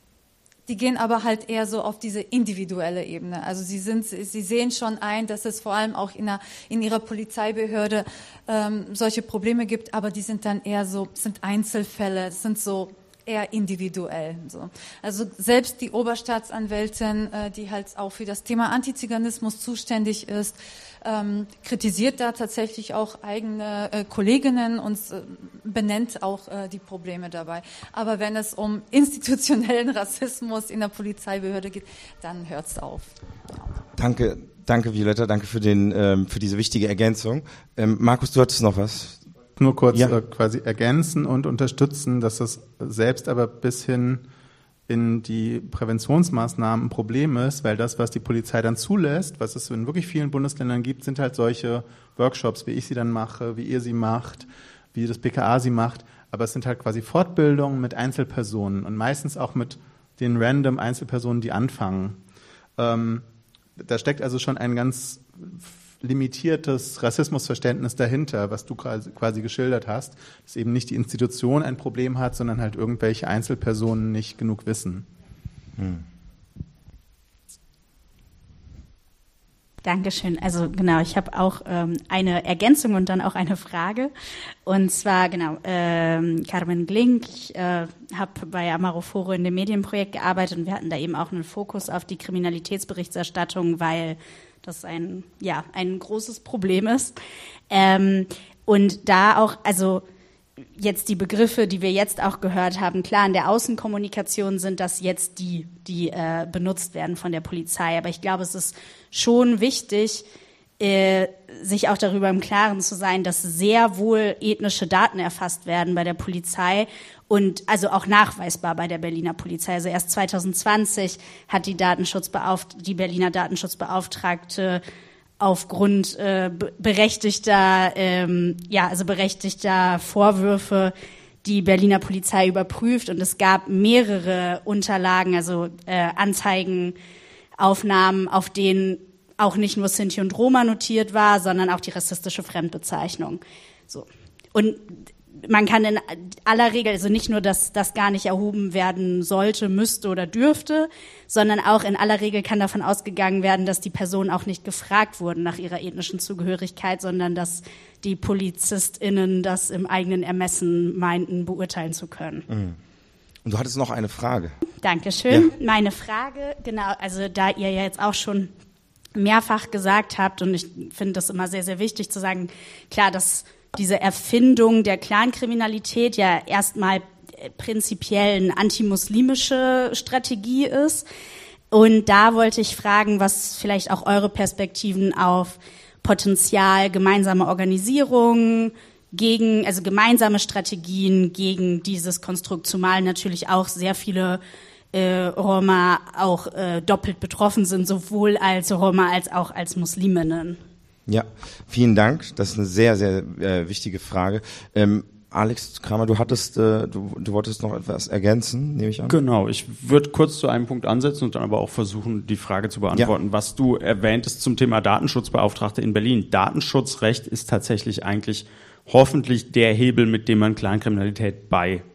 die gehen aber halt eher so auf diese individuelle Ebene. Also sie sind, sie sehen schon ein, dass es vor allem auch in, einer, in ihrer Polizeibehörde ähm, solche Probleme gibt, aber die sind dann eher so, sind Einzelfälle, sind so eher individuell. So. Also selbst die Oberstaatsanwältin, äh, die halt auch für das Thema Antiziganismus zuständig ist, ähm, kritisiert da tatsächlich auch eigene äh, Kolleginnen und äh, benennt auch äh, die Probleme dabei. Aber wenn es um institutionellen Rassismus in der Polizeibehörde geht, dann hört's auf. Danke, danke Violetta, danke für den ähm, für diese wichtige Ergänzung. Ähm, Markus, du hattest noch was? Nur kurz Ja. äh, quasi ergänzen und unterstützen, dass das selbst aber bis hin in die Präventionsmaßnahmen ein Problem ist, weil das, was die Polizei dann zulässt, was es in wirklich vielen Bundesländern gibt, sind halt solche Workshops, wie ich sie dann mache, wie ihr sie macht, wie das B K A sie macht, aber es sind halt quasi Fortbildungen mit Einzelpersonen und meistens auch mit den random Einzelpersonen, die anfangen. Ähm, da steckt also schon ein ganz limitiertes Rassismusverständnis dahinter, was du quasi geschildert hast, dass eben nicht die Institution ein Problem hat, sondern halt irgendwelche Einzelpersonen nicht genug wissen. Hm. Dankeschön. Also genau, ich habe auch ähm, eine Ergänzung und dann auch eine Frage. Und zwar, genau, ähm, Carmen Glink, ich äh, habe bei Amaroforo in dem Medienprojekt gearbeitet und wir hatten da eben auch einen Fokus auf die Kriminalitätsberichterstattung, weil das ein, ja, ein großes Problem ist. Ähm, und da auch, also jetzt die Begriffe, die wir jetzt auch gehört haben, klar, in der Außenkommunikation sind das jetzt die, die äh, benutzt werden von der Polizei. Aber ich glaube, es ist schon wichtig, äh, sich auch darüber im Klaren zu sein, dass sehr wohl ethnische Daten erfasst werden bei der Polizei und also auch nachweisbar bei der Berliner Polizei. Also erst zwanzig zwanzig hat die Datenschutzbeauft- die Berliner Datenschutzbeauftragte aufgrund äh, berechtigter, ähm, ja, also berechtigter Vorwürfe die Berliner Polizei überprüft und es gab mehrere Unterlagen, also äh, Anzeigenaufnahmen, auf denen auch nicht nur Sinti und Roma notiert war, sondern auch die rassistische Fremdbezeichnung. So. Und man kann in aller Regel, also nicht nur, dass das gar nicht erhoben werden sollte, müsste oder dürfte, sondern auch in aller Regel kann davon ausgegangen werden, dass die Personen auch nicht gefragt wurden nach ihrer ethnischen Zugehörigkeit, sondern dass die PolizistInnen das im eigenen Ermessen meinten, beurteilen zu können. Und du hattest noch eine Frage. Dankeschön. Ja. Meine Frage, genau, also da ihr ja jetzt auch schon mehrfach gesagt habt, und ich finde das immer sehr, sehr wichtig zu sagen, klar, dass diese Erfindung der Clankriminalität ja erstmal prinzipiell eine antimuslimische Strategie ist. Und da wollte ich fragen, was vielleicht auch eure Perspektiven auf Potenzial gemeinsame Organisierung gegen, also gemeinsame Strategien gegen dieses Konstrukt, zumal natürlich auch sehr viele äh, Roma auch äh, doppelt betroffen sind, sowohl als Roma als auch als Musliminnen. Ja, vielen Dank. Das ist eine sehr, sehr äh, wichtige Frage. Ähm, Alex Kramer, du hattest, äh, du, du wolltest noch etwas ergänzen, nehme ich an. Genau, ich würde kurz zu einem Punkt ansetzen und dann aber auch versuchen, die Frage zu beantworten. Ja. Was du erwähntest zum Thema Datenschutzbeauftragte in Berlin. Datenschutzrecht ist tatsächlich eigentlich hoffentlich der Hebel, mit dem man Clankriminalität bei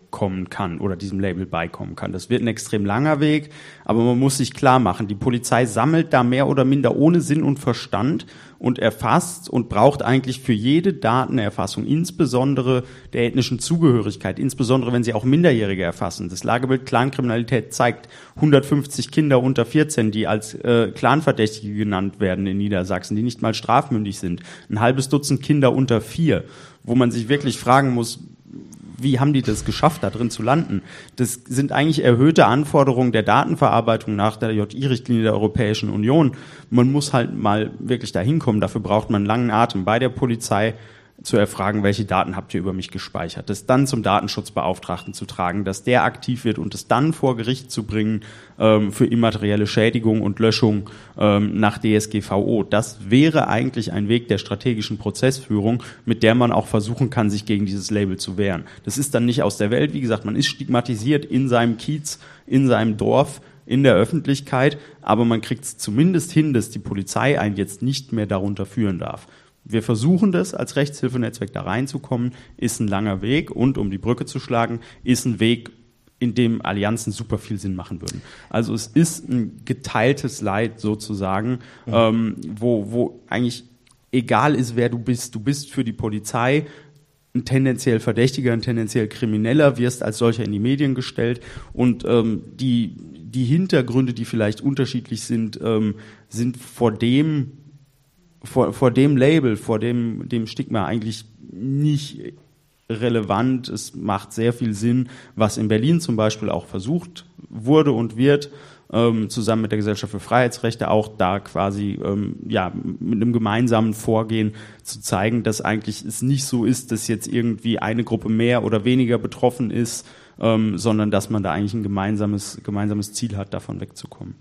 kommen kann oder diesem Label beikommen kann. Das wird ein extrem langer Weg, aber man muss sich klar machen, die Polizei sammelt da mehr oder minder ohne Sinn und Verstand und erfasst und braucht eigentlich für jede Datenerfassung, insbesondere der ethnischen Zugehörigkeit, insbesondere wenn sie auch Minderjährige erfassen. Das Lagebild Clankriminalität zeigt hundertfünfzig Kinder unter vierzehn, die als äh, Clanverdächtige genannt werden in Niedersachsen, die nicht mal strafmündig sind. Ein halbes Dutzend Kinder unter vier, wo man sich wirklich fragen muss, wie haben die das geschafft, da drin zu landen? Das sind eigentlich erhöhte Anforderungen der Datenverarbeitung nach der J I-Richtlinie der Europäischen Union. Man muss halt mal wirklich da hinkommen. Dafür braucht man einen langen Atem bei der Polizei, zu erfragen, welche Daten habt ihr über mich gespeichert, das dann zum Datenschutzbeauftragten zu tragen, dass der aktiv wird und es dann vor Gericht zu bringen ähm, für immaterielle Schädigung und Löschung ähm, nach D S G V O. Das wäre eigentlich ein Weg der strategischen Prozessführung, mit der man auch versuchen kann, sich gegen dieses Label zu wehren. Das ist dann nicht aus der Welt, wie gesagt, man ist stigmatisiert in seinem Kiez, in seinem Dorf, in der Öffentlichkeit, aber man kriegt es zumindest hin, dass die Polizei einen jetzt nicht mehr darunter führen darf. Wir versuchen das, als Rechtshilfenetzwerk da reinzukommen, ist ein langer Weg und, um die Brücke zu schlagen, ist ein Weg, in dem Allianzen super viel Sinn machen würden. Also es ist ein geteiltes Leid sozusagen, mhm. ähm, wo, wo eigentlich egal ist, wer du bist. Du bist für die Polizei ein tendenziell Verdächtiger, ein tendenziell Krimineller, wirst als solcher in die Medien gestellt und ähm, die, die Hintergründe, die vielleicht unterschiedlich sind, ähm, sind vor dem Vor, vor dem Label, vor dem, dem Stigma eigentlich nicht relevant. Es macht sehr viel Sinn, was in Berlin zum Beispiel auch versucht wurde und wird, ähm, zusammen mit der Gesellschaft für Freiheitsrechte auch da quasi ähm, ja mit einem gemeinsamen Vorgehen zu zeigen, dass eigentlich es nicht so ist, dass jetzt irgendwie eine Gruppe mehr oder weniger betroffen ist, ähm, sondern dass man da eigentlich ein gemeinsames, gemeinsames Ziel hat, davon wegzukommen.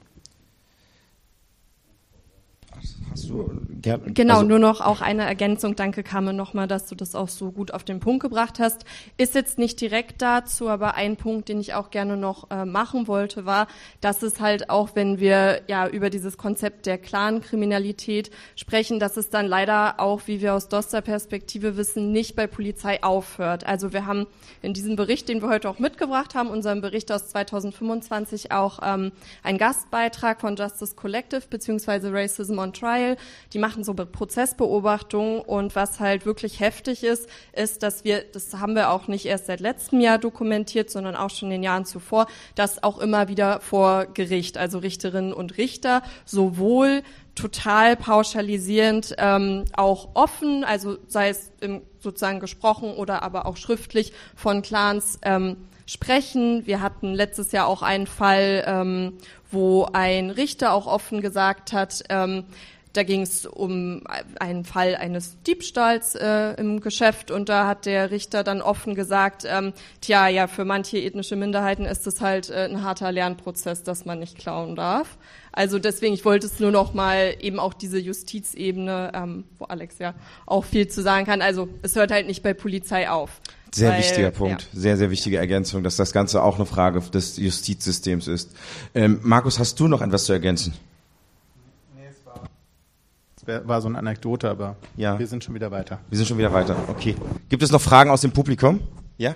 Hast du gern, genau, also nur noch auch eine Ergänzung. Danke, Carmen, nochmal, dass du das auch so gut auf den Punkt gebracht hast. Ist jetzt nicht direkt dazu, aber ein Punkt, den ich auch gerne noch äh, machen wollte, war, dass es halt auch, wenn wir ja über dieses Konzept der Clankriminalität sprechen, dass es dann leider auch, wie wir aus Doster-Perspektive wissen, nicht bei Polizei aufhört. Also wir haben in diesem Bericht, den wir heute auch mitgebracht haben, unserem Bericht aus zweitausendfünfundzwanzig auch ähm, einen Gastbeitrag von Justice Collective beziehungsweise Racism on Trial. Die machen so Prozessbeobachtungen und was halt wirklich heftig ist, ist, dass wir, das haben wir auch nicht erst seit letztem Jahr dokumentiert, sondern auch schon in den Jahren zuvor, dass auch immer wieder vor Gericht, also Richterinnen und Richter, sowohl total pauschalisierend, ähm, auch offen, also sei es im, sozusagen gesprochen oder aber auch schriftlich von Clans ähm, sprechen. Wir hatten letztes Jahr auch einen Fall, ähm, wo ein Richter auch offen gesagt hat, ähm, da ging es um einen Fall eines Diebstahls äh, im Geschäft und da hat der Richter dann offen gesagt, ähm, tja, ja, für manche ethnische Minderheiten ist es halt äh, ein harter Lernprozess, dass man nicht klauen darf. Also deswegen, ich wollte es nur noch mal eben auch diese Justizebene, ähm, wo Alex ja auch viel zu sagen kann. Also es hört halt nicht bei Polizei auf. Sehr Weil, wichtiger Punkt, ja. sehr, sehr wichtige Ergänzung, dass das Ganze auch eine Frage des Justizsystems ist. Ähm, Markus, hast du noch etwas zu ergänzen? Das war so eine Anekdote, aber ja. Wir sind schon wieder weiter. Wir sind schon wieder weiter, okay. Gibt es noch Fragen aus dem Publikum? Ja?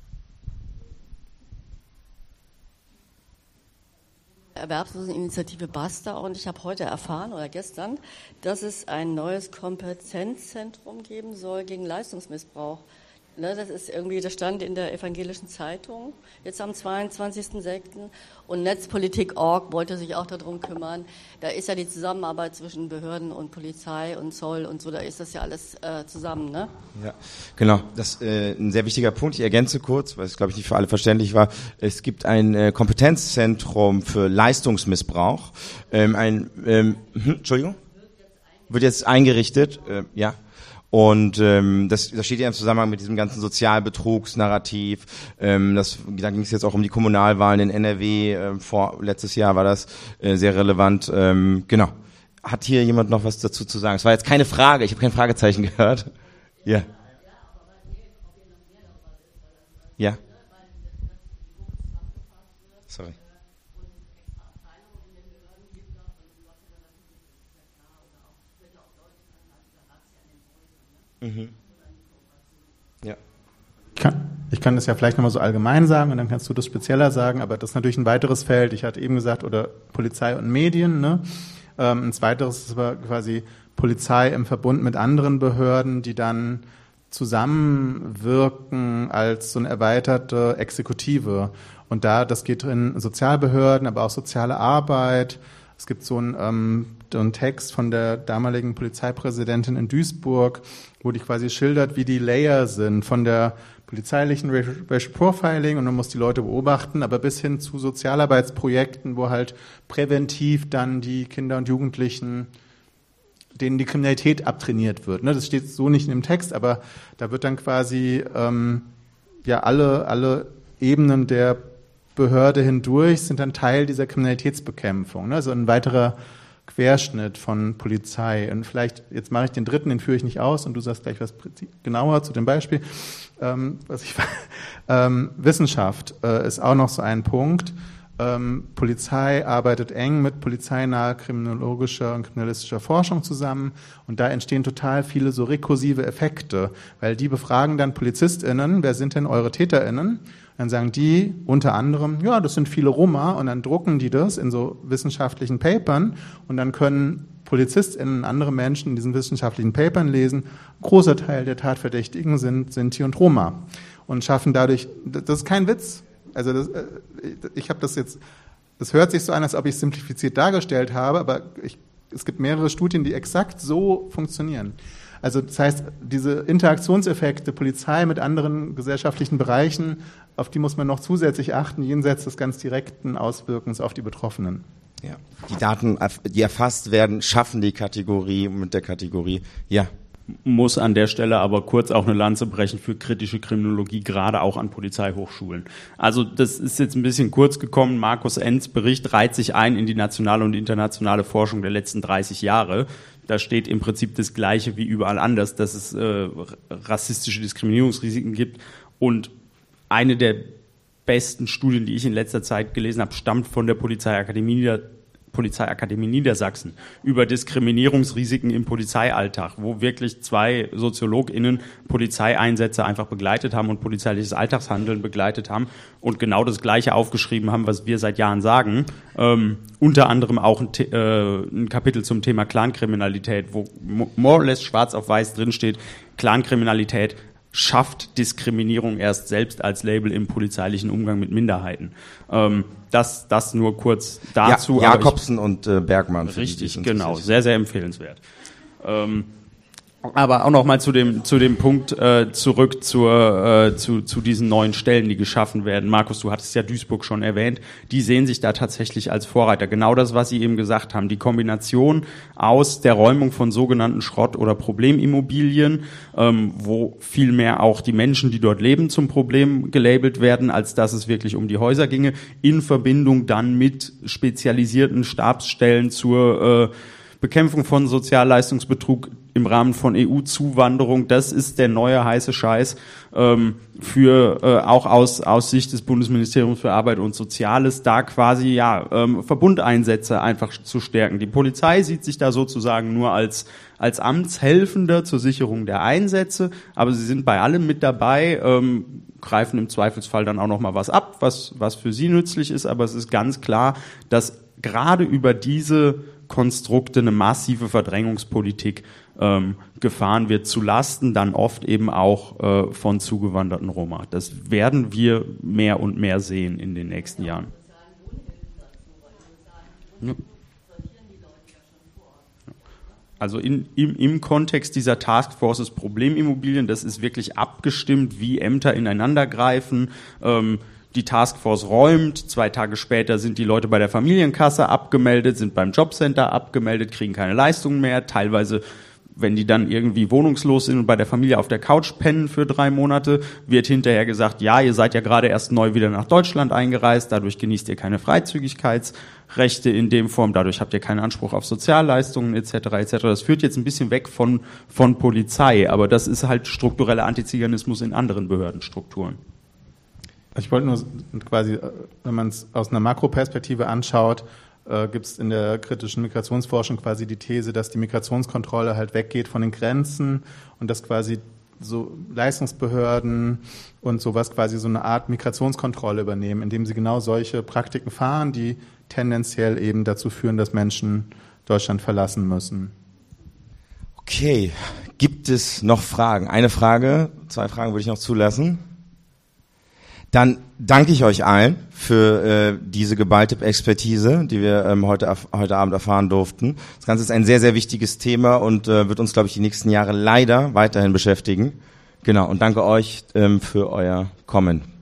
Erwerbsloseninitiative BASTA und ich habe heute erfahren oder gestern, dass es ein neues Kompetenzzentrum geben soll gegen Leistungsmissbrauch. Ne, das ist irgendwie, das stand in der Evangelischen Zeitung, jetzt am zweiundzwanzigsten sechsten Und Netzpolitik Punkt org wollte sich auch darum kümmern. Da ist ja die Zusammenarbeit zwischen Behörden und Polizei und Zoll und so, da ist das ja alles äh, zusammen, ne? Ja, genau. Das ist äh, ein sehr wichtiger Punkt. Ich ergänze kurz, weil es, glaube ich, nicht für alle verständlich war. Es gibt ein äh, Kompetenzzentrum für Leistungsmissbrauch. Ähm, ein, ähm, hm, Entschuldigung? Wird jetzt eingerichtet, äh, ja. Und ähm, das, das steht ja im Zusammenhang mit diesem ganzen Sozialbetrugsnarrativ. Ähm, das, da ging es jetzt auch um die Kommunalwahlen in N R W. Äh, vor letztes Jahr war das äh, sehr relevant. Ähm, genau. Hat hier jemand noch was dazu zu sagen? Es war jetzt keine Frage. Ich habe kein Fragezeichen gehört. Ja. Ja. Sorry. Mhm. Ja. Kann, Ich kann das ja vielleicht nochmal so allgemein sagen und dann kannst du das spezieller sagen, aber das ist natürlich ein weiteres Feld. Ich hatte eben gesagt, oder Polizei und Medien, ne? Ähm, ein zweiteres ist aber quasi Polizei im Verbund mit anderen Behörden, die dann zusammenwirken als so eine erweiterte Exekutive. Und da, das geht in Sozialbehörden, aber auch soziale Arbeit. Es gibt so einen, ähm, einen Text von der damaligen Polizeipräsidentin in Duisburg, wo die quasi schildert, wie die Layer sind von der polizeilichen Racial Profiling und man muss die Leute beobachten, aber bis hin zu Sozialarbeitsprojekten, wo halt präventiv dann die Kinder und Jugendlichen, denen die Kriminalität abtrainiert wird. Das steht so nicht in dem Text, aber da wird dann quasi ähm, ja alle alle Ebenen der Behörde hindurch sind dann Teil dieser Kriminalitätsbekämpfung. Also ein weiterer Querschnitt von Polizei. Und vielleicht, jetzt mache ich den dritten, den führe ich nicht aus und du sagst gleich was genauer zu dem Beispiel. Ähm, was ich, ähm, Wissenschaft äh, ist auch noch so ein Punkt. Ähm, Polizei arbeitet eng mit polizeinaher kriminologischer und kriminalistischer Forschung zusammen und da entstehen total viele so rekursive Effekte, weil die befragen dann PolizistInnen, wer sind denn eure TäterInnen? Dann sagen die unter anderem, ja, das sind viele Roma und dann drucken die das in so wissenschaftlichen Papern und dann können PolizistInnen und andere Menschen in diesen wissenschaftlichen Papern lesen, ein großer Teil der Tatverdächtigen sind Sinti und Roma und schaffen dadurch, das ist kein Witz, also das, ich habe das jetzt, das hört sich so an, als ob ich es simplifiziert dargestellt habe, aber ich, es gibt mehrere Studien, die exakt so funktionieren. Also das heißt, diese Interaktionseffekte Polizei mit anderen gesellschaftlichen Bereichen, auf die muss man noch zusätzlich achten, jenseits des ganz direkten Auswirkens auf die Betroffenen. Ja. Die Daten, die erfasst werden, schaffen die Kategorie mit der Kategorie, ja. Muss an der Stelle aber kurz auch eine Lanze brechen für kritische Kriminologie, gerade auch an Polizeihochschulen. Also das ist jetzt ein bisschen kurz gekommen. Markus Enns Bericht reiht sich ein in die nationale und internationale Forschung der letzten dreißig Jahre. Da steht im Prinzip das Gleiche wie überall anders, dass es äh, rassistische Diskriminierungsrisiken gibt. Und eine der besten Studien, die ich in letzter Zeit gelesen habe, stammt von der Polizeiakademie Nieder- Polizeiakademie Niedersachsen über Diskriminierungsrisiken im Polizeialltag, wo wirklich zwei SoziologInnen Polizeieinsätze einfach begleitet haben und polizeiliches Alltagshandeln begleitet haben und genau das Gleiche aufgeschrieben haben, was wir seit Jahren sagen. Ähm, unter anderem auch ein, äh, ein Kapitel zum Thema Clankriminalität, wo more or less schwarz auf weiß drinsteht, Clankriminalität schafft Diskriminierung erst selbst als Label im polizeilichen Umgang mit Minderheiten. Ähm, das, das nur kurz dazu. Ja, Jakobsen ich, und äh, Bergmann. Richtig, genau, sehr, sehr empfehlenswert. Ähm, aber auch noch mal zu dem zu dem Punkt äh, zurück zur äh, zu zu diesen neuen Stellen, die geschaffen werden. Markus, du hattest ja Duisburg schon erwähnt. Die sehen sich da tatsächlich als Vorreiter. Genau das, was Sie eben gesagt haben. Die Kombination aus der Räumung von sogenannten Schrott- oder Problemimmobilien, ähm, wo viel mehr auch die Menschen, die dort leben, zum Problem gelabelt werden, als dass es wirklich um die Häuser ginge, in Verbindung dann mit spezialisierten Stabsstellen zur äh, Bekämpfung von Sozialleistungsbetrug im Rahmen von E U-Zuwanderung, das ist der neue heiße Scheiß ähm, für äh, auch aus aus Sicht des Bundesministeriums für Arbeit und Soziales, da quasi ja ähm, Verbundeinsätze einfach zu stärken. Die Polizei sieht sich da sozusagen nur als als Amtshelfender zur Sicherung der Einsätze, aber sie sind bei allem mit dabei, ähm, greifen im Zweifelsfall dann auch noch mal was ab, was was für sie nützlich ist, aber es ist ganz klar, dass gerade über diese Konstrukte eine massive Verdrängungspolitik ähm, gefahren wird, zu Lasten dann oft eben auch äh, von zugewanderten Roma. Das werden wir mehr und mehr sehen in den nächsten Jahren. Ja. Also in, im, im Kontext dieser Taskforces Problemimmobilien, das ist wirklich abgestimmt, wie Ämter ineinander greifen. Ähm, Die Taskforce räumt, zwei Tage später sind die Leute bei der Familienkasse abgemeldet, sind beim Jobcenter abgemeldet, kriegen keine Leistungen mehr. Teilweise, wenn die dann irgendwie wohnungslos sind und bei der Familie auf der Couch pennen für drei Monate, wird hinterher gesagt, ja, ihr seid ja gerade erst neu wieder nach Deutschland eingereist, dadurch genießt ihr keine Freizügigkeitsrechte in dem Form, dadurch habt ihr keinen Anspruch auf Sozialleistungen et cetera et cetera. Das führt jetzt ein bisschen weg von, von Polizei, aber das ist halt struktureller Antiziganismus in anderen Behördenstrukturen. Ich wollte nur quasi, wenn man es aus einer Makroperspektive anschaut, äh, gibt es in der kritischen Migrationsforschung quasi die These, dass die Migrationskontrolle halt weggeht von den Grenzen und dass quasi so Leistungsbehörden und sowas quasi so eine Art Migrationskontrolle übernehmen, indem sie genau solche Praktiken fahren, die tendenziell eben dazu führen, dass Menschen Deutschland verlassen müssen. Okay, gibt es noch Fragen? Eine Frage, zwei Fragen würde ich noch zulassen. Dann danke ich euch allen für äh, diese geballte Expertise, die wir ähm, heute, heute Abend erfahren durften. Das Ganze ist ein sehr, sehr wichtiges Thema und äh, wird uns, glaube ich, die nächsten Jahre leider weiterhin beschäftigen. Genau, und danke euch ähm, für euer Kommen.